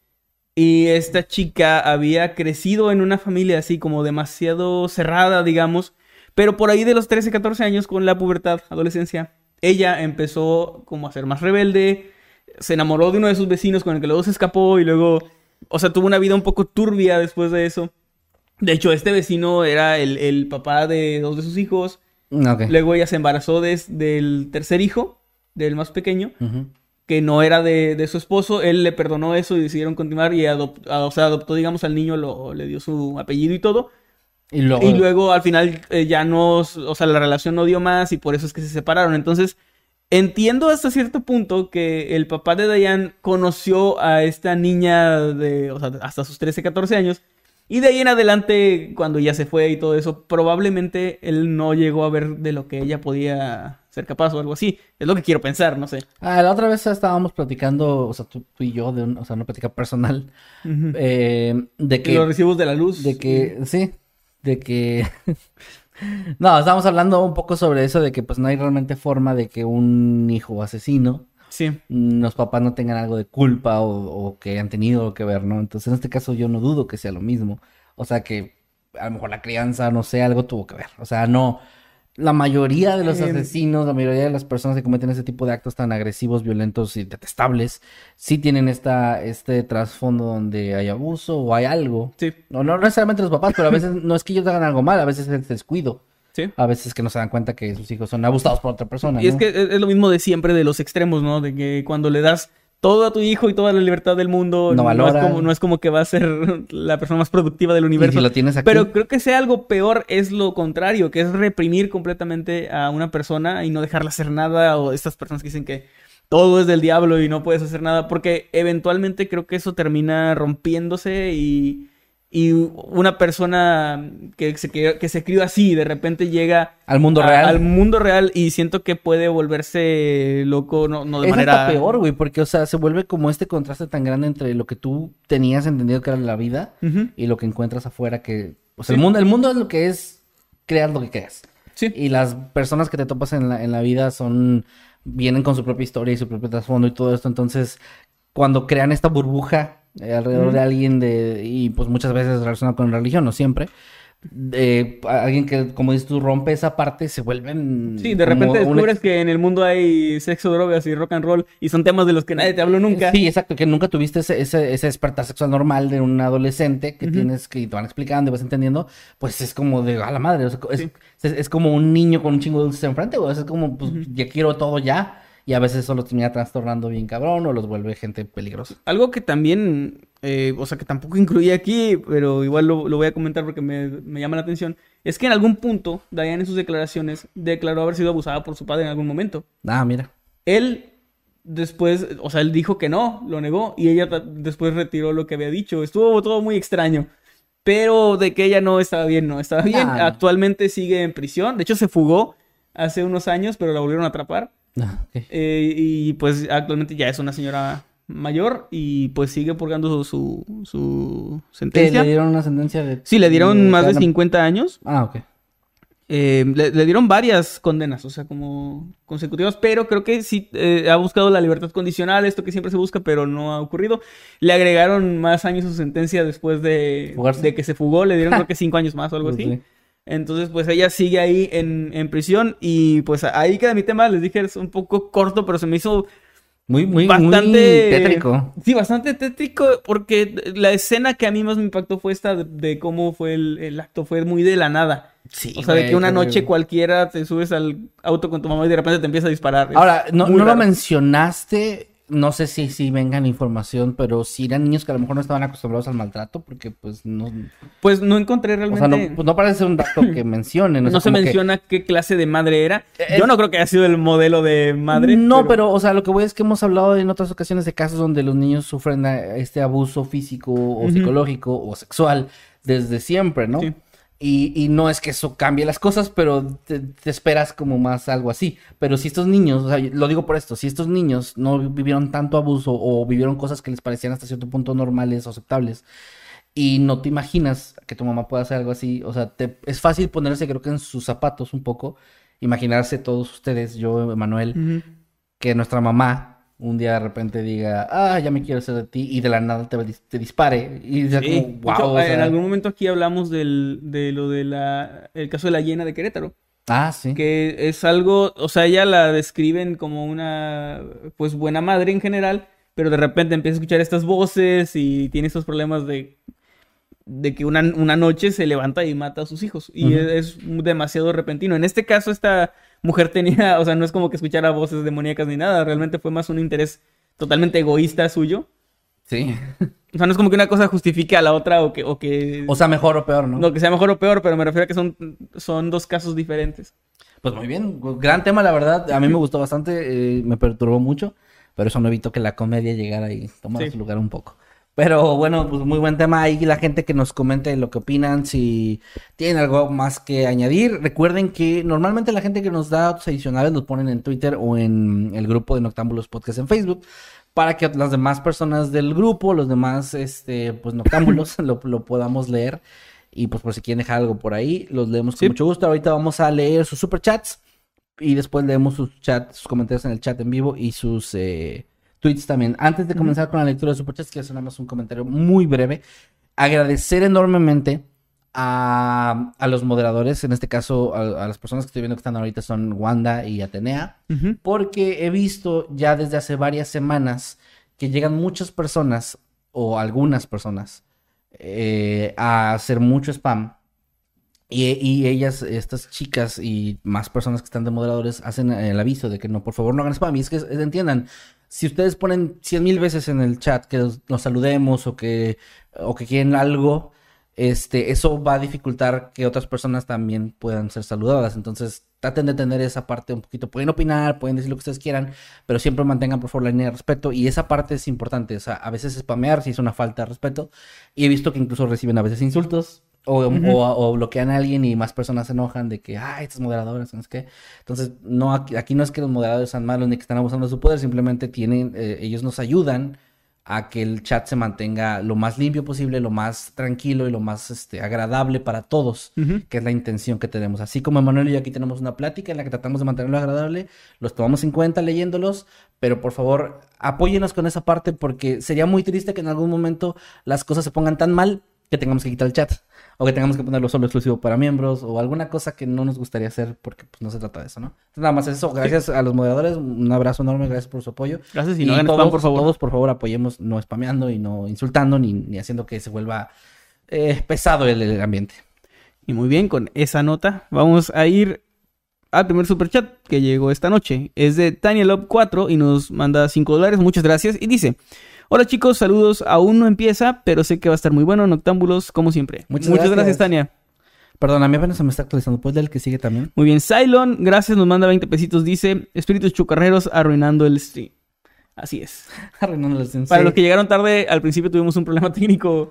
Y esta chica había crecido en una familia así como demasiado cerrada, digamos. Pero por ahí de los 13, 14 años, con la pubertad, adolescencia, ella empezó como a ser más rebelde. Se enamoró de uno de sus vecinos con el que luego se escapó y luego... O sea, tuvo una vida un poco turbia después de eso. De hecho, este vecino era el papá de 2 de sus hijos. Ok. Luego ella se embarazó del tercer hijo, del más pequeño, Ujú. que no era de su esposo. Él le perdonó eso y decidieron continuar y adoptó, digamos, al niño, le dio su apellido y todo. Y luego... Y luego al final ya no, o sea, la relación no dio más y por eso es que se separaron. Entonces, entiendo hasta cierto punto que el papá de Diane conoció a esta niña o sea, hasta sus 13, 14 años. Y de ahí en adelante, cuando ya se fue y todo eso, probablemente él no llegó a ver de lo que ella podía ser capaz o algo así. Es lo que quiero pensar, no sé. Ah, la otra vez estábamos platicando, o sea, tú y yo, o sea, una plática personal, Ujú. de que... Los recibos de la luz. Sí, de que... No, estábamos hablando un poco sobre eso, de que pues no hay realmente forma de que un hijo asesino, Sí. los papás no tengan algo de culpa o que hayan tenido algo que ver, ¿no? Entonces en este caso yo no dudo que sea lo mismo. O sea que a lo mejor la crianza, no sé, algo tuvo que ver. O sea, no... La mayoría de los asesinos, la mayoría de las personas que cometen ese tipo de actos tan agresivos, violentos y detestables, sí tienen este trasfondo donde hay abuso o hay algo. Sí. No necesariamente los papás, pero a veces no es que ellos hagan algo mal, a veces es descuido. Sí. A veces que no se dan cuenta que sus hijos son abusados por otra persona, Y es ¿no? que es lo mismo de siempre de los extremos, ¿no? De que cuando le das todo a tu hijo y toda la libertad del mundo, No valora. no es como que va a ser la persona más productiva del Y universo. si lo tienes aquí... Pero creo que sea algo peor es lo contrario, que es reprimir completamente a una persona y no dejarla hacer nada, o estas personas que dicen que todo es del diablo y no puedes hacer nada, porque eventualmente creo que eso termina rompiéndose y una persona que se crió así de repente llega Al mundo real. al mundo real y siento que puede volverse loco, no de Es manera... hasta peor, güey, porque, o sea, se vuelve como este contraste tan grande entre lo que tú tenías entendido que era la vida Ujú. y lo que encuentras afuera que... O sea, Sí. el mundo es lo que es crear lo que creas. Sí. Y las personas que te topas en la vida vienen con su propia historia y su propio trasfondo y todo esto. Entonces, cuando crean esta burbuja alrededor de alguien y pues muchas veces relacionado con religión, no siempre, alguien que, como dices tú, rompe esa parte, se vuelven... Sí, de como repente un descubres que en el mundo hay sexo, drogas y rock and roll y son temas de los que nadie te habló nunca. Sí, exacto, que nunca tuviste ese despertar sexual normal de un adolescente que tienes que y te van explicando y vas entendiendo, pues es como de a la madre, o sea, es como un niño con un chingo de dulces enfrente, güey, o sea, es como, pues, ya quiero todo ya, y a veces eso los termina trastornando bien cabrón o los vuelve gente peligrosa. Algo que también, o sea, que tampoco incluí aquí, pero igual lo voy a comentar porque me llama la atención, es que en algún punto, Diane en sus declaraciones declaró haber sido abusada por su padre en algún momento. Ah, mira. Él después, o sea, él dijo que no, lo negó, y ella después retiró lo que había dicho. Estuvo todo muy extraño. pero de que ella no estaba bien, no estaba bien. No. Actualmente sigue en prisión. De hecho, se fugó hace unos años, pero la volvieron a atrapar. Ok. Y pues actualmente ya es una señora mayor y pues sigue purgando su ¿Que sentencia. le dieron una sentencia de...? Sí, le dieron más de cadena- 50 años. Ah, ok. Le dieron varias condenas, o sea, como consecutivas, pero creo que sí ha buscado la libertad condicional, esto que siempre se busca, pero no ha ocurrido. Le agregaron más años a su sentencia después ¿Fugarse? de que se fugó, le dieron creo que 5 años más o algo Pues así. sí. Entonces, pues ella sigue ahí en prisión y pues ahí queda mi tema, les dije, es un poco corto, pero se me hizo Muy bastante tétrico. Sí, bastante tétrico porque la escena que a mí más me impactó fue esta de cómo fue el acto, fue muy de la nada. Sí, O sea, de güey, que una qué noche horrible. cualquiera te subes al auto con tu mamá y de repente te empieza a disparar. Es Ahora, no muy lo raro. mencionaste, no sé si venga la información, pero si eran niños que a lo mejor no estaban acostumbrados al maltrato, porque pues no... Pues no encontré O realmente. sea, no, pues, no parece un dato que mencionen. o No sea, se como que- menciona qué clase de madre era. Es- Yo no creo que haya sido el modelo de madre. No, pero, o sea, lo que voy es que hemos hablado en otras ocasiones de casos donde los niños sufren este abuso físico o Ujú. psicológico o sexual desde siempre, ¿no? Sí. Y no es que eso cambie las cosas, pero te esperas como más algo así. Pero si estos niños, o sea, lo digo por esto, si estos niños no vivieron tanto abuso o vivieron cosas que les parecían hasta cierto punto normales o aceptables, y no te imaginas que tu mamá pueda hacer algo así, o sea, es fácil ponerse, creo que en sus zapatos un poco, imaginarse todos ustedes, yo, Emanuel, Ujú. que nuestra mamá un día de repente diga, ya me quiero hacer de ti, y de la nada te dispare, y sea Sí. como, De wow, hecho, o sea, en algún momento aquí hablamos de lo de el caso de la hiena de Querétaro. sí. Que es algo, o sea, ella la describen como una, pues, buena madre en general, pero de repente empieza a escuchar estas voces y tiene estos problemas de que una noche se levanta y mata a sus hijos. Y Ujú. es demasiado repentino. En este caso, esta mujer tenía, o sea, no es como que escuchara voces demoníacas ni nada, realmente fue más un interés totalmente egoísta suyo. Sí. O sea, no es como que una cosa justifique a la otra o que O sea, mejor o peor, ¿no? no, que sea mejor o peor, pero me refiero a que son dos casos diferentes. Pues muy bien, gran tema, la verdad. A mí me gustó bastante, me perturbó mucho, pero eso no evitó que la comedia llegara y tomara Sí. su lugar un poco. Pero bueno, pues muy buen tema. Ahí la gente que nos comente lo que opinan, si tienen algo más que añadir. Recuerden que normalmente la gente que nos da datos adicionales los ponen en Twitter o en el grupo de Noctámbulos Podcast en Facebook, para que las demás personas del grupo, los demás pues noctámbulos, lo podamos leer. Y pues por si quieren dejar algo por ahí, los leemos con Sí. mucho gusto. Ahorita vamos a leer sus superchats y después leemos sus comentarios en el chat en vivo y sus tweets también. Antes de comenzar con la lectura de superchats, quiero hacer nada más un comentario muy breve. Agradecer enormemente a los moderadores, en este caso a las personas que estoy viendo que están ahorita son Wanda y Atenea, Ujú. porque he visto ya desde hace varias semanas que llegan muchas personas o algunas personas a hacer mucho spam. Y ellas, estas chicas y más personas que están de moderadores hacen el aviso de que no, por favor no hagan spam. Y es que entiendan, si ustedes ponen 100,000 veces en el chat que nos saludemos o que quieren algo, eso va a dificultar que otras personas también puedan ser saludadas. Entonces traten de tener esa parte un poquito. Pueden opinar, pueden decir lo que ustedes quieran, pero siempre mantengan por favor la línea de respeto. Y esa parte es importante. O sea, a veces spamear sí es una falta de respeto. Y he visto que incluso reciben a veces insultos. O bloquean a alguien y más personas se enojan de que, estas moderadoras, no sé qué. Entonces, no, aquí no es que los moderadores sean malos ni que están abusando de su poder, simplemente ellos nos ayudan a que el chat se mantenga lo más limpio posible, lo más tranquilo y lo más agradable para todos, Ujú. que es la intención que tenemos. Así como Emanuel y yo aquí tenemos una plática en la que tratamos de mantenerlo agradable, los tomamos en cuenta leyéndolos, pero por favor, apóyenos con esa parte porque sería muy triste que en algún momento las cosas se pongan tan mal que tengamos que quitar el chat. O que tengamos que ponerlo solo exclusivo para miembros. O alguna cosa que no nos gustaría hacer. Porque pues no se trata de eso, ¿no? Entonces, nada más eso. Gracias a los moderadores. Un abrazo enorme. Gracias por su apoyo. Gracias y no hagan spam, por favor. Todos, por favor, apoyemos. No spameando y no insultando. Ni haciendo que se vuelva pesado el ambiente. Y muy bien, con esa nota vamos a ir al primer superchat que llegó esta noche. Es de Tania Love 4 y nos manda $5. Muchas gracias. Y dice: hola chicos, saludos. Aún no empieza, pero sé que va a estar muy bueno. Noctámbulos, como siempre. Muchas gracias, gracias. Tania. Perdón, a mí apenas se me está actualizando. ¿Puedes leer el que sigue también? Muy bien, Cylon, gracias, nos manda 20 pesitos. Dice: espíritus chocarreros arruinando el stream. Así es. Arruinando la esencia. Para los que llegaron tarde, al principio tuvimos un problema técnico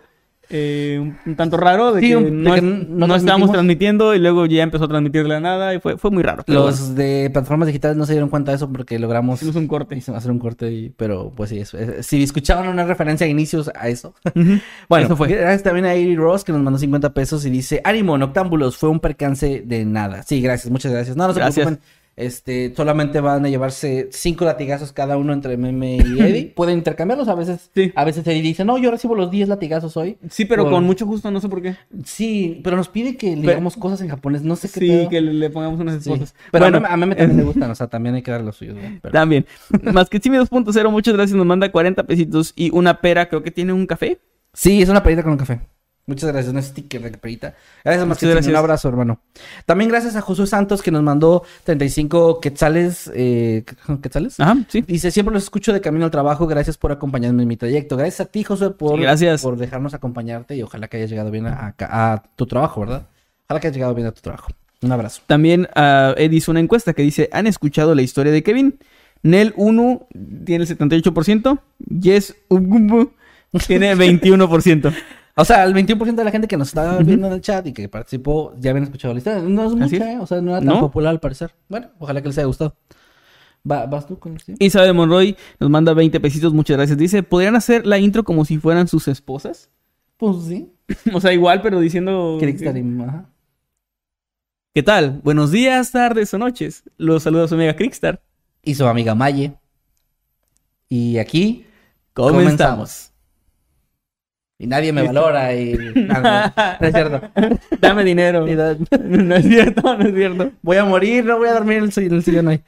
un tanto raro de Sí, que de no, que no estábamos transmitiendo y luego ya empezó a transmitir de la nada y fue muy raro. Pero Los de plataformas digitales no se dieron cuenta de eso porque logramos hicimos un corte. hacer un corte, pero pues sí, si escuchaban una referencia a inicios a eso. Ujú. Bueno, Eso fue. gracias también a Iri Ross que nos mandó 50 pesos y dice, ánimo, Noctámbulos, fue un percance de nada. Sí, gracias, muchas gracias. No se Gracias. preocupen. Solamente van a llevarse 5 latigazos cada uno entre Meme y Eddie. Pueden intercambiarlos a veces. Sí. A veces Eddie dice, no, yo recibo los 10 latigazos hoy. Sí, pero Por- con mucho gusto, no sé por qué. Sí, pero nos pide que le digamos cosas en japonés. No sé qué Sí, pedo. que le pongamos unas Sí. cosas. Pero Bueno, a Meme también le gustan, o sea, también hay que darle los suyos. ¿no? Pero- también. Más que Chimi 2.0, muchas gracias. Nos manda 40 pesitos y una pera. Creo que tiene un café. Sí, es una perita con un café. Muchas gracias, un sticker de perita. Gracias, más que gracias. un abrazo, hermano. También gracias a Josué Santos que nos mandó 35 quetzales. ¿Quetzales? Ajá, sí. Dice, siempre los escucho de camino al trabajo. Gracias por acompañarme en mi trayecto. Gracias a ti, Josué, Sí, gracias. por dejarnos acompañarte y ojalá que hayas llegado bien a tu trabajo, ¿verdad? Ojalá que hayas llegado bien a tu trabajo. Un abrazo. También Ed hizo una encuesta que dice: ¿han escuchado la historia de Kevin? Nel 1 tiene el 78%. Yes Ugumbu tiene 21%. O sea, el 21% de la gente que nos está viendo en el chat y que participó ya habían escuchado la historia. No es Así mucha, es. O sea, no era tan ¿No? popular al parecer. Bueno, ojalá que les haya gustado. ¿Vas tú con el siguiente? Isabel Monroy nos manda 20 pesitos, muchas gracias. Dice: ¿podrían hacer la intro como si fueran sus esposas? Pues sí. O sea, igual, pero diciendo... Kickstarim, ajá. ¿Qué tal? Buenos días, tardes o noches. Los saluda su amiga Crickstar. Y su amiga Maye. Y aquí Comenzamos. y nadie me valora y... no es cierto. Dame dinero. Y da- No es cierto, no es cierto. Voy a morir, no voy a dormir en el sillón hoy.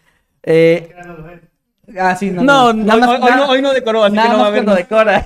Sí, No, hoy no decoró, así que nada no va a más haber... cuando decora.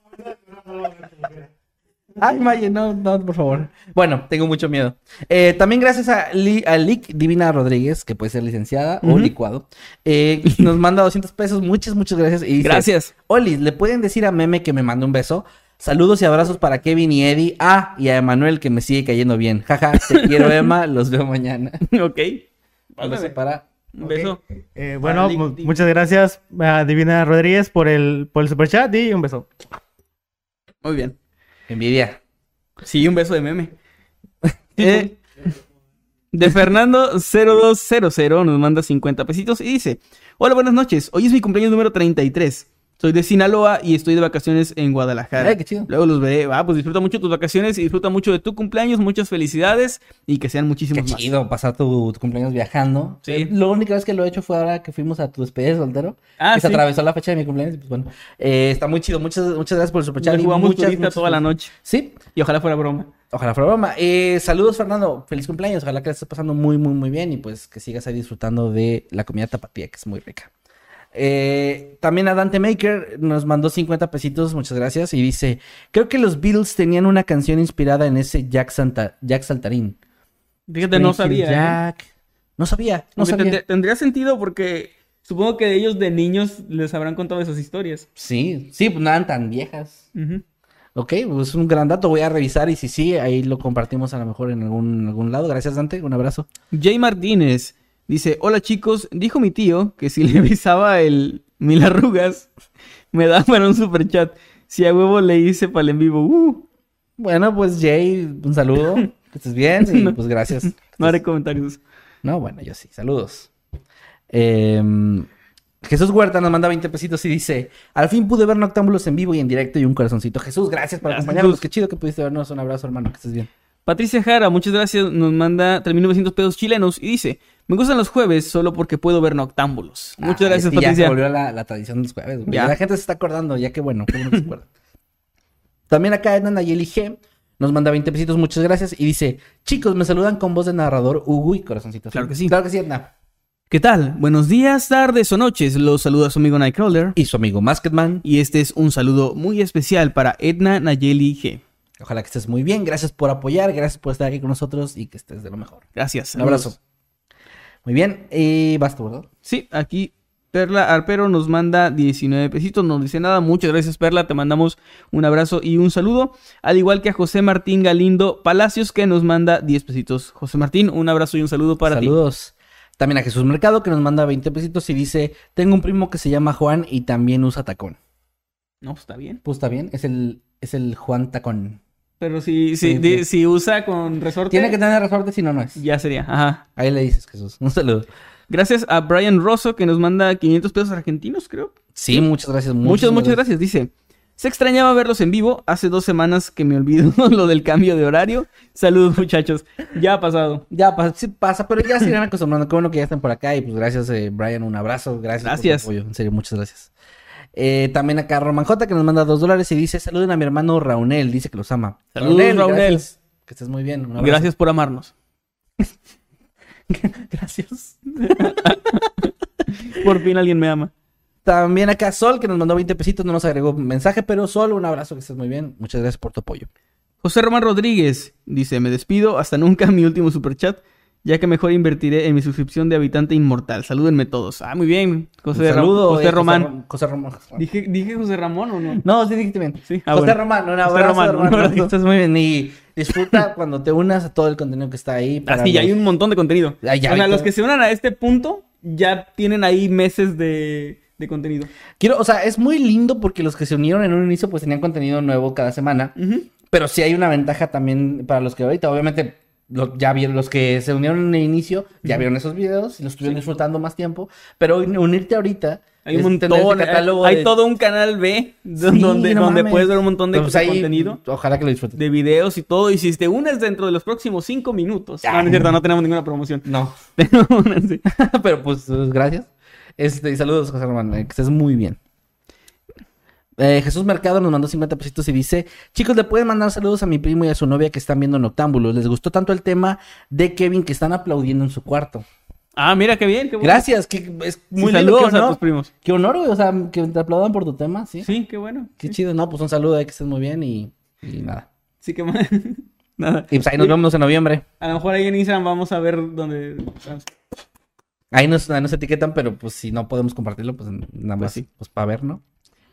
Ay, Maye, no, por favor. Bueno, tengo mucho miedo. También gracias a Lick Divina Rodríguez, que puede ser licenciada o Ujú. licuado. Nos manda 200 pesos. Muchas gracias. Y dice, Gracias. Oli, ¿le pueden decir a Meme que me mande un beso? Saludos y abrazos para Kevin y Eddie. Y a Emanuel, que me sigue cayendo bien. Jaja, te quiero, Emma. Los veo mañana. Ok. Un beso para... Un beso. Bueno, Para Lick. muchas gracias a Divina Rodríguez por el superchat y un beso. Muy bien. Envidia. Sí, un beso de meme. De Fernando 0200 nos manda 50 pesitos y dice: hola, buenas noches. Hoy es mi cumpleaños número 33. Soy de Sinaloa y estoy de vacaciones en Guadalajara. Ay, qué chido. Luego los veré. Pues disfruta mucho tus vacaciones y disfruta mucho de tu cumpleaños. Muchas felicidades y que sean Qué muchísimos más. chido pasar tu cumpleaños viajando. Sí. La única vez que lo he hecho fue ahora que fuimos a tu despedida de soltero. Ah, que se sí. atravesó la fecha de mi cumpleaños. Pues bueno, está muy chido. Muchas gracias por el superchat. Le y jugamos muchas turista toda la noche. Sí, Y ojalá fuera broma. ojalá fuera broma. Saludos, Fernando. Feliz cumpleaños. Ojalá que la estés pasando muy, muy, muy bien. Y pues que sigas ahí disfrutando de la comida tapatía, que es muy rica. También a Dante Maker nos mandó 50 pesitos, muchas gracias, y dice: creo que los Beatles tenían una canción inspirada en ese Jack Saltarín. Fíjate, no Springfield sabía. Jack. No sabía. Aunque tendría sentido porque supongo que ellos de niños les habrán contado esas historias. Sí, pues no eran tan viejas. Ujú. Ok, pues es un gran dato, voy a revisar y si sí, ahí lo compartimos a lo mejor en algún lado. Gracias, Dante, un abrazo. Jay Martínez dice: hola chicos, dijo mi tío que si le avisaba el 1000 arrugas me daban un superchat. Si a huevo le hice para el en vivo. Bueno, pues Jay, un saludo, que estés bien y pues gracias. No haré comentarios. No, bueno, yo sí, saludos. Jesús Huerta nos manda 20 pesitos y dice: al fin pude ver Noctámbulos en vivo y en directo y un corazoncito. Jesús, gracias por Gracias, acompañarnos. Jesús. Qué chido que pudiste vernos. Un abrazo, hermano, que estés bien. Patricia Jara, muchas gracias, nos manda 3.900 pesos chilenos y dice: me gustan los jueves solo porque puedo ver Noctámbulos. Muchas gracias, es que ya Patricia. se volvió la tradición de los jueves, güey. Ya. La gente se está acordando, ya qué bueno que se acuerda. También acá Edna Nayeli G nos manda 20 pesitos, muchas gracias. Y dice: chicos, me saludan con voz de narrador, Uy, corazoncitos. Claro que sí. Claro que sí, Edna. ¿Qué tal? Buenos días, tardes o noches. Los saluda su amigo Nightcrawler. Y su amigo Masketman. Y este es un saludo muy especial para Edna Nayeli G. Ojalá que estés muy bien. Gracias por apoyar, gracias por estar aquí con nosotros y que estés de lo mejor. Gracias. Un abrazo. Muy bien, basta, ¿verdad? Sí, aquí Perla Arpero nos manda 19 pesitos, no dice nada. Muchas gracias, Perla, te mandamos un abrazo y un saludo. Al igual que a José Martín Galindo Palacios, que nos manda 10 pesitos. José Martín, un abrazo y un saludo para ti. Saludos. También a Jesús Mercado, que nos manda 20 pesitos y dice: tengo un primo que se llama Juan y también usa tacón. No, pues está bien. Pues está bien, es el Juan Tacón. Pero si usa con resorte... Tiene que tener resorte, si no, no es. Ya sería, ajá. Ahí le dices, Jesús. Un saludo. Gracias a Brian Rosso, que nos manda 500 pesos argentinos, creo. Sí, muchas gracias. Muchas gracias. Dice, se extrañaba verlos en vivo. Hace 2 semanas que me olvido lo del cambio de horario. Saludos, muchachos. Ya ha pasado. Sí pasa, pero ya se irán acostumbrando. Qué bueno que ya estén por acá. Y pues gracias, Brian. Un abrazo. Gracias por tu apoyo. En serio, muchas gracias. También acá Roman J, que nos manda $2 y dice, saluden a mi hermano Raunel. Dice que los ama. Saludos, Raunel. Que estés muy bien. Gracias por amarnos. Gracias. Por fin alguien me ama. También acá Sol, que nos mandó 20 pesitos, no nos agregó mensaje, pero Sol, un abrazo, que estés muy bien. Muchas gracias por tu apoyo. José Román Rodríguez dice, me despido, hasta nunca mi último superchat, ya que mejor invertiré en mi suscripción de habitante inmortal. Salúdenme todos. Ah, muy bien. José Román. José Román. ¿Dije José Ramón o no? No, sí dijiste bien. Sí. José Román, un abrazo. José Román, un abrazo. Estás muy bien. Y disfruta cuando te unas a todo el contenido que está ahí. Así, ya hay un montón de contenido. Ya o sea, los que se unan a este punto ya tienen ahí meses de contenido. Es muy lindo porque los que se unieron en un inicio pues tenían contenido nuevo cada semana. Pero sí hay una ventaja también para los que ahorita, obviamente, ya vieron, los que se unieron en el inicio, ya vieron esos videos y los estuvieron disfrutando más tiempo. Pero unirte ahorita... Hay un montón, hay todo un canal B donde puedes ver un montón de contenido. Ojalá que lo disfrutes. De videos y todo. Y si te unes dentro de los próximos 5 minutos. No es cierto, no tenemos ninguna promoción. No. Pero pues gracias. Y saludos, José Román, que estés muy bien. Jesús Mercado nos mandó 50 pesitos y dice, chicos, le pueden mandar saludos a mi primo y a su novia que están viendo Noctámbulos. Les gustó tanto el tema de Kevin que están aplaudiendo en su cuarto. Ah, mira, qué bien, qué bueno. Gracias, que es muy lindo. Saludos a tus primos. Qué honor, güey, o sea, que te aplaudan por tu tema, ¿sí? Sí, qué bueno. Qué chido, no, pues un saludo, que estés muy bien y nada. Sí, qué mal. Nada. Y pues ahí nos vemos en noviembre. A lo mejor ahí en Instagram vamos a ver dónde... Ahí nos etiquetan, pero pues si no podemos compartirlo, pues nada más, pues para ver, ¿no?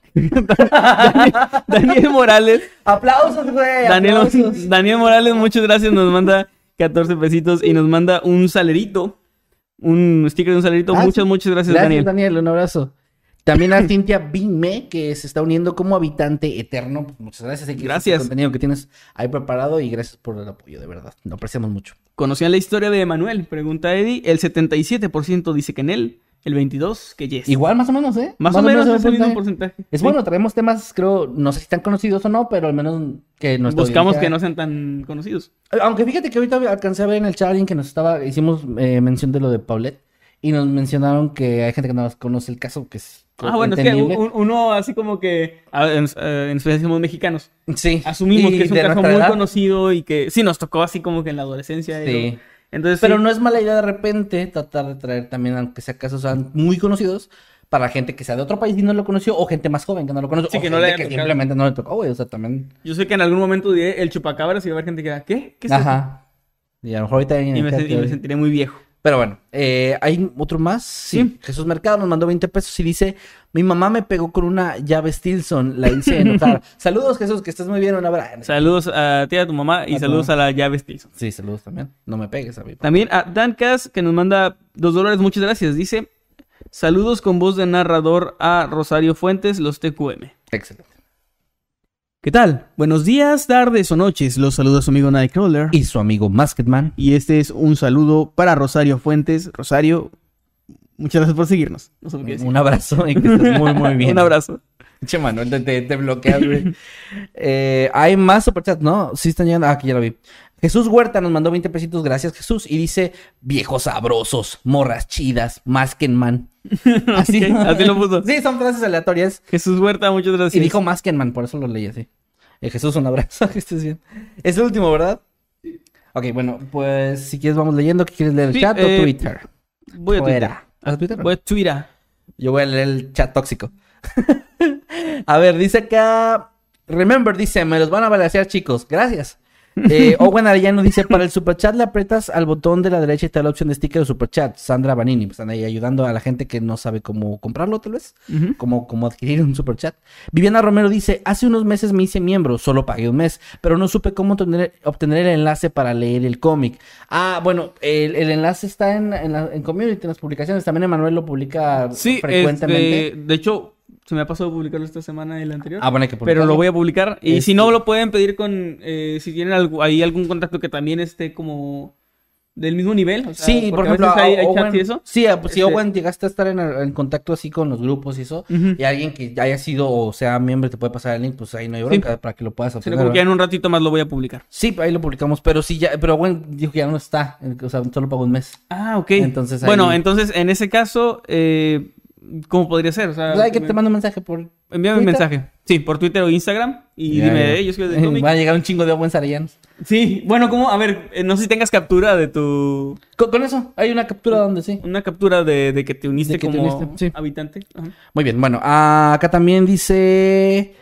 Daniel Morales. Aplausos, güey. Daniel Morales, muchas gracias. Nos manda 14 pesitos y nos manda un salerito. Un sticker de un salerito. Muchas gracias, Daniel. Gracias, Daniel. Un abrazo. También a Cintia Bime, que se está uniendo como habitante eterno. Muchas gracias. Gracias. El contenido que tienes ahí preparado y gracias por el apoyo, de verdad. Lo apreciamos mucho. ¿Conocían la historia de Emanuel? Pregunta Eddie. El 77% dice que en él. El 22% que Yes. Igual, más o menos, ¿eh? Más o menos es el mismo porcentaje. Es bueno, traemos temas, creo, no sé si están conocidos o no, pero al menos que nos buscamos que no sean tan conocidos. Aunque fíjate que ahorita alcancé a ver en el chat alguien que hicimos mención de lo de Paulette y nos mencionaron que hay gente que no conoce el caso, que es bueno, entendible. Es que uno así como que, en especial somos mexicanos. Sí. Asumimos que es un caso muy conocido y que sí nos tocó así como que en la adolescencia. Sí. Entonces, pero no es mala idea de repente tratar de traer también, aunque sea casos sean muy conocidos, para gente que sea de otro país y no lo conoció, o gente más joven que no lo conoce, sí, o que gente que simplemente no le tocó, güey, o sea, también... Yo sé que en algún momento diré el chupacabras y va a haber gente que diga, ¿qué? ¿Qué es Ajá. Y a lo mejor ahorita... Y me sentiré muy viejo. Pero bueno, ¿hay otro más? Sí. Jesús Mercado nos mandó 20 pesos y dice, mi mamá me pegó con una llave Stilson, la hice enojar. Saludos, Jesús, que estés muy bien, un abrazo. Saludos a ti, a tu mamá y saludos a la llave Stilson. Sí, saludos también. No me pegues a mí. También a Dan Cass, que nos manda $2, muchas gracias. Dice, saludos con voz de narrador a Rosario Fuentes, los TQM. Excelente. ¿Qué tal? Buenos días, tardes o noches. Los saluda su amigo Nightcrawler. Y su amigo Masketman. Y este es un saludo para Rosario Fuentes. Rosario, muchas gracias por seguirnos. No sé qué decir. Un abrazo y que estés muy, muy bien. Un abrazo. Che, Manuel, te bloqueas, güey. Hay más superchats, ¿no? Sí están llegando. Ah, aquí ya lo vi. Jesús Huerta nos mandó 20 pesitos. Gracias, Jesús. Y dice, viejos sabrosos, morras chidas, Maskenman. Así lo puso. Sí, son frases aleatorias. Jesús Huerta, muchas gracias. Y dijo Maskenman, por eso lo leí así. Jesús, un abrazo, que estés bien. Es el último, ¿verdad? Sí. Ok, bueno, pues si quieres vamos leyendo. ¿Qué quieres leer? ¿El chat o Twitter? Voy a Twitter. ¿A Twitter? Voy a Twitter. Yo voy a leer el chat tóxico. A ver, dice acá... Remember, dice, me los van a balancear, chicos. Gracias. Owen Arellano dice, para el superchat le aprietas al botón de la derecha y te da la opción de sticker o superchat. Sandra Banini, pues están ahí ayudando a la gente que no sabe cómo comprarlo, tal vez. Cómo adquirir un superchat. Viviana Romero dice, hace unos meses me hice miembro, solo pagué un mes, pero no supe cómo obtener el enlace para leer el cómic. Ah, bueno, el enlace está en Community, en las publicaciones. También Emanuel lo publica frecuentemente. De hecho... Se me ha pasado publicarlo esta semana y la anterior. Bueno, hay que Pero publicarlo. lo voy a publicar. Y Este- si no, lo pueden pedir con... si tienen ahí algún contacto que también esté como... del mismo nivel. O sea, Sí, por porque a ejemplo, veces hay Owen, chats y eso. Sí, pues, si Este- Owen llegaste a estar en contacto así con los grupos y eso, Ujú. y alguien que haya sido o sea miembro te puede pasar el link, pues ahí no hay bronca para que lo puedas Sino obtener. como que ya ¿verdad? en un ratito más lo voy a publicar. Sí, ahí lo publicamos, pero sí ya, pero Owen dijo que ya no está, o sea, solo pagó un mes. Ah, ok. Entonces, Bueno, ahí- entonces en ese caso, ¿cómo podría ser? O sea, Pues hay que te mando un mensaje por envíame un Twitter. mensaje. Sí, por Twitter o Instagram. Y Ya, dime, ya. yo soy de cómic. Va a llegar un chingo de Owen Sarayanos. Sí, bueno, ¿cómo? A ver, no sé si tengas captura de tu... Con eso, hay una captura donde sí. Una captura de que te uniste De que te como uniste, sí. habitante. Ajá. Muy bien, bueno, acá también dice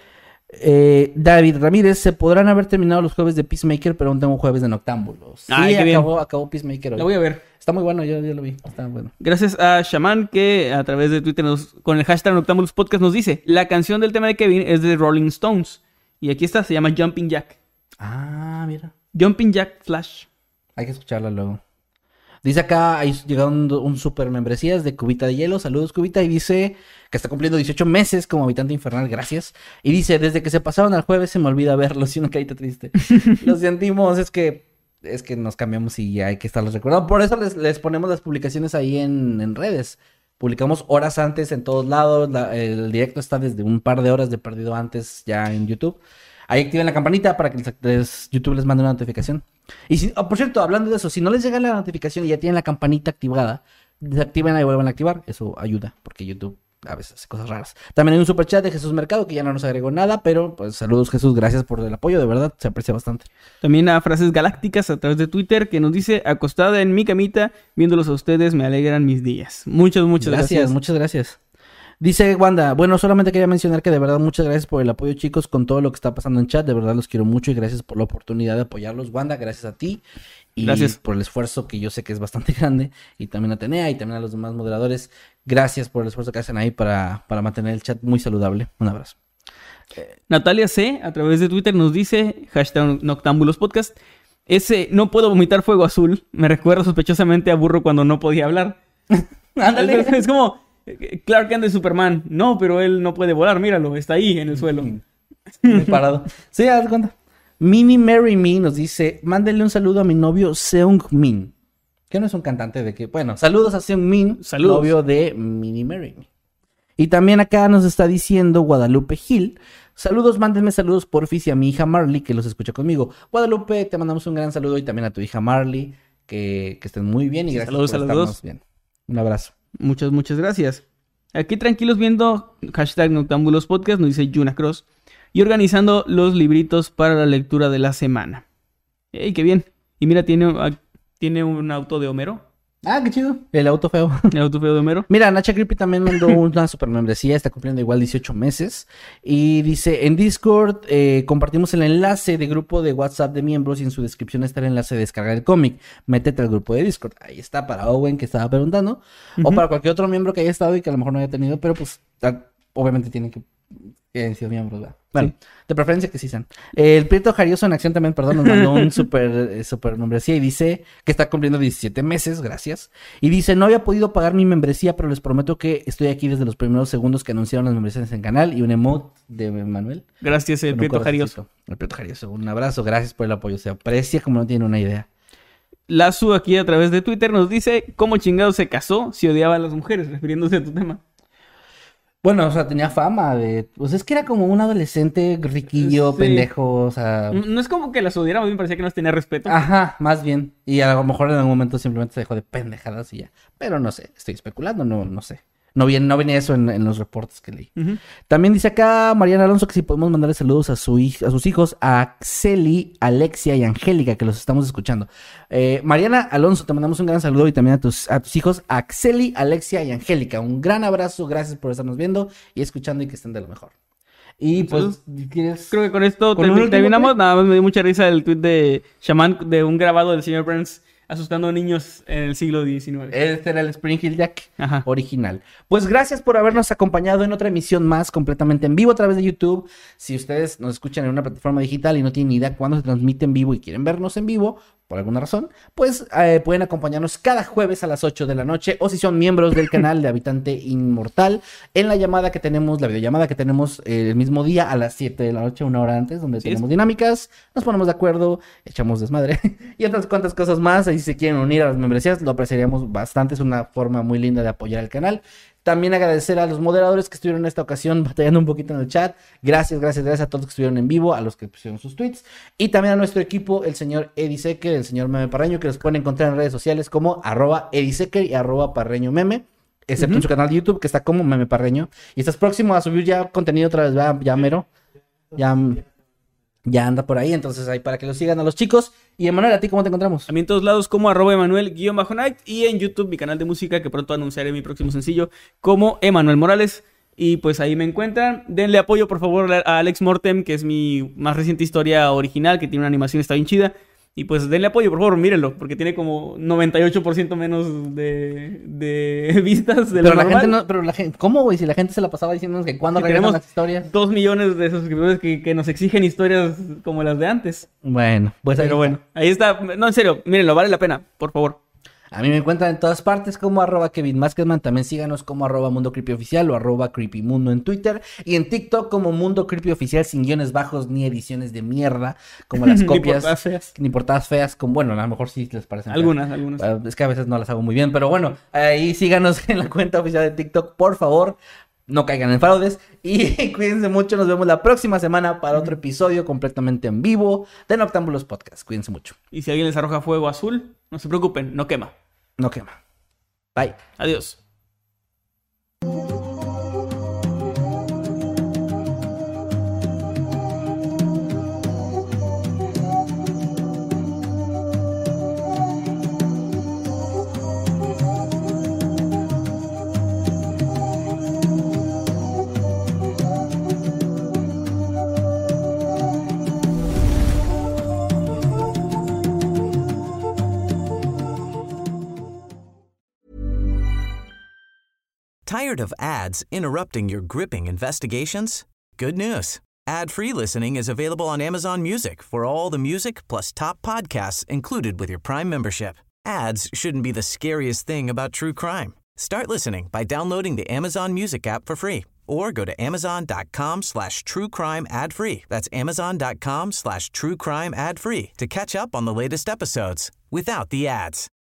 David Ramírez, se podrán haber terminado los jueves de Peacemaker, pero aún tengo jueves de Noctámbulos. Sí, Ay, qué bien. acabó Peacemaker hoy. La voy a ver. Está muy bueno, yo lo vi, está bueno. Gracias a Shaman que a través de Twitter con el hashtag Noctambulos Podcast nos dice, la canción del tema de Kevin es de Rolling Stones. Y aquí está, se llama Jumping Jack. Ah, mira. Jumping Jack Flash. Hay que escucharla luego. Dice acá, ahí llegaron un super membresías de Cubita de Hielo. Saludos, Cubita. Y dice que está cumpliendo 18 meses como habitante infernal. Gracias. Y dice, desde que se pasaron al jueves se me olvida verlos. Y una carita triste. Lo sentimos, es que nos cambiamos y ya hay que estarlos recordando. Por eso les ponemos las publicaciones ahí en redes. Publicamos horas antes en todos lados. El directo está desde un par de horas de perdido antes ya en YouTube. Ahí activen la campanita para que YouTube les mande una notificación. Y si, por cierto, hablando de eso, si no les llega la notificación y ya tienen la campanita activada, desactiven y vuelvan a activar. Eso ayuda, porque YouTube a veces hace cosas raras. También hay un superchat de Jesús Mercado que ya no nos agregó nada, pero pues saludos Jesús, gracias por el apoyo, de verdad, se aprecia bastante. También a Frases Galácticas a través de Twitter que nos dice, acostada en mi camita, viéndolos a ustedes me alegran mis días. Muchas gracias. Muchas gracias. Dice Wanda, bueno, solamente quería mencionar que de verdad muchas gracias por el apoyo, chicos, con todo lo que está pasando en chat. De verdad los quiero mucho y gracias por la oportunidad de apoyarlos. Wanda, gracias a ti y Gracias. por el esfuerzo que yo sé que es bastante grande. Y también a Atenea y también a los demás moderadores. Gracias por el esfuerzo que hacen ahí para mantener el chat muy saludable. Un abrazo. Natalia C, a través de Twitter, nos dice, hashtag Noctámbulos Podcast, ese no puedo vomitar fuego azul, me recuerda sospechosamente a Burro cuando no podía hablar. Ándale. Es como Clark Kent de Superman. No, pero él no puede volar, míralo, está ahí en el suelo. Muy parado. Sí, haz de cuenta. Mini Mary Me nos dice, mándenle un saludo a mi novio Seung Min. Que no es un cantante de que... Bueno, saludos a Seung Min, Saludos. novio de Mini Mary Me. Y también acá nos está diciendo Guadalupe Gil. Saludos, mándenme saludos porfis y a mi hija Marley que los escucha conmigo. Guadalupe, te mandamos un gran saludo y también a tu hija Marley. Que estén muy bien y gracias Saludos por a los estarnos dos. bien. Un abrazo. Muchas gracias. Aquí tranquilos viendo hashtag Noctámbulos Podcast, nos dice Yuna Cross. Y organizando los libritos para la lectura de la semana. ¡Ey, qué bien! Y mira, tiene un auto de Homero. Ah, qué chido. El auto feo. El auto feo de Homero. Mira, Nacha Creepy también mandó una super membresía, está cumpliendo igual 18 meses. Y dice, en Discord compartimos el enlace de grupo de WhatsApp de miembros y en su descripción está el enlace de descargar el cómic. Métete al grupo de Discord. Ahí está para Owen que estaba preguntando. O para cualquier otro miembro que haya estado y que a lo mejor no haya tenido, pero pues obviamente tienen que hayan sido miembros, ¿verdad? Bueno, de preferencia que sí sean. El Prieto Jarioso en acción también, perdón, nos mandó un super membresía y dice que está cumpliendo 17 meses, gracias. Y dice, no había podido pagar mi membresía, pero les prometo que estoy aquí desde los primeros segundos que anunciaron las membresías en el canal. Y un emote de Manuel. Gracias, el con un Prieto corazoncito. Jarioso. El Prieto Jarioso, un abrazo, gracias por el apoyo. Se aprecia como no tienen una idea. Lazu aquí a través de Twitter nos dice cómo chingado se casó si odiaba a las mujeres, refiriéndose a tu tema. Bueno, o sea, tenía fama de... Pues es que era como un adolescente riquillo, Sí. pendejo, o sea... No es como que las odiara, a mí me parecía que no tenía respeto. Ajá, más bien. Y a lo mejor en algún momento simplemente se dejó de pendejadas y ya. Pero no sé, estoy especulando, no sé. No venía eso en los reportes que leí. Ujú. También dice acá Mariana Alonso que si podemos mandarle saludos a sus hijos, a Axeli, Alexia y Angélica, que los estamos escuchando. Mariana Alonso, te mandamos un gran saludo y también a tus hijos, Axeli, Alexia y Angélica. Un gran abrazo, gracias por estarnos viendo y escuchando y que estén de lo mejor. Y pues, ¿quieres? Creo que con esto ¿Con un último terminamos. tweet? Nada más me dio mucha risa el tweet de Shaman de un grabado del señor Burns asustando a niños en el siglo XIX. Este era el Spring Hill Jack Ajá. original. Pues gracias por habernos acompañado en otra emisión más completamente en vivo a través de YouTube. Si ustedes nos escuchan en una plataforma digital y no tienen ni idea cuándo se transmite en vivo y quieren vernos en vivo, por alguna razón, pues pueden acompañarnos cada jueves a las 8 de la noche, o si son miembros del canal de Habitante Inmortal, en la llamada que tenemos, la videollamada que tenemos el mismo día a las 7 de la noche, una hora antes, donde tenemos dinámicas, nos ponemos de acuerdo, echamos desmadre y otras cuantas cosas más. Ahí si se quieren unir a las membresías, lo apreciaríamos bastante, es una forma muy linda de apoyar el canal. También agradecer a los moderadores que estuvieron en esta ocasión batallando un poquito en el chat. Gracias a todos los que estuvieron en vivo, a los que pusieron sus tweets. Y también a nuestro equipo, el señor Eddie Secker, el señor Meme Parreño, que los pueden encontrar en redes sociales como @Eddie Secker y @ParreñoMeme. Excepto en su canal de YouTube, que está como Meme Parreño. Y estás próximo a subir ya contenido otra vez, ¿verdad? Ya mero. Ya anda por ahí, entonces ahí para que lo sigan a los chicos. Y Emanuel, ¿a ti cómo te encontramos? A mí en todos lados como @Emanuel_Night y en YouTube, mi canal de música, que pronto anunciaré mi próximo sencillo, como Emanuel Morales. Y pues ahí me encuentran. Denle apoyo por favor a Alex Mortem, que es mi más reciente historia original, que tiene una animación, está bien chida. Y pues denle apoyo, por favor, mírenlo, porque tiene como 98% menos de vistas de lo normal. Pero la gente, ¿cómo, güey? Si la gente se la pasaba diciéndonos que cuando regresan las historias. 2 millones de suscriptores que nos exigen historias como las de antes. Bueno, pues pero bueno, ahí está. No, en serio, mírenlo, vale la pena, por favor. A mí me encuentran en todas partes como @Kevin Maskedman. También síganos como @Mundo Creepy Oficial o @CreepyMundo en Twitter. Y en TikTok como Mundo Creepy Oficial, sin guiones bajos ni ediciones de mierda. Como las copias. Ni portadas feas. Como, bueno, a lo mejor sí les parecen. Algunas. Es que a veces no las hago muy bien. Pero bueno, ahí síganos en la cuenta oficial de TikTok, por favor. No caigan en fraudes. Y cuídense mucho. Nos vemos la próxima semana para otro episodio completamente en vivo de Noctámbulos Podcast. Cuídense mucho. Y si alguien les arroja fuego azul, no se preocupen, no quema. No quema. Bye. Adiós. Tired of ads interrupting your gripping investigations? Good news. Ad-free listening is available on Amazon Music for all the music plus top podcasts included with your Prime membership. Ads shouldn't be the scariest thing about true crime. Start listening by downloading the Amazon Music app for free or go to amazon.com/truecrime ad-free. That's amazon.com/truecrime ad-free to catch up on the latest episodes without the ads.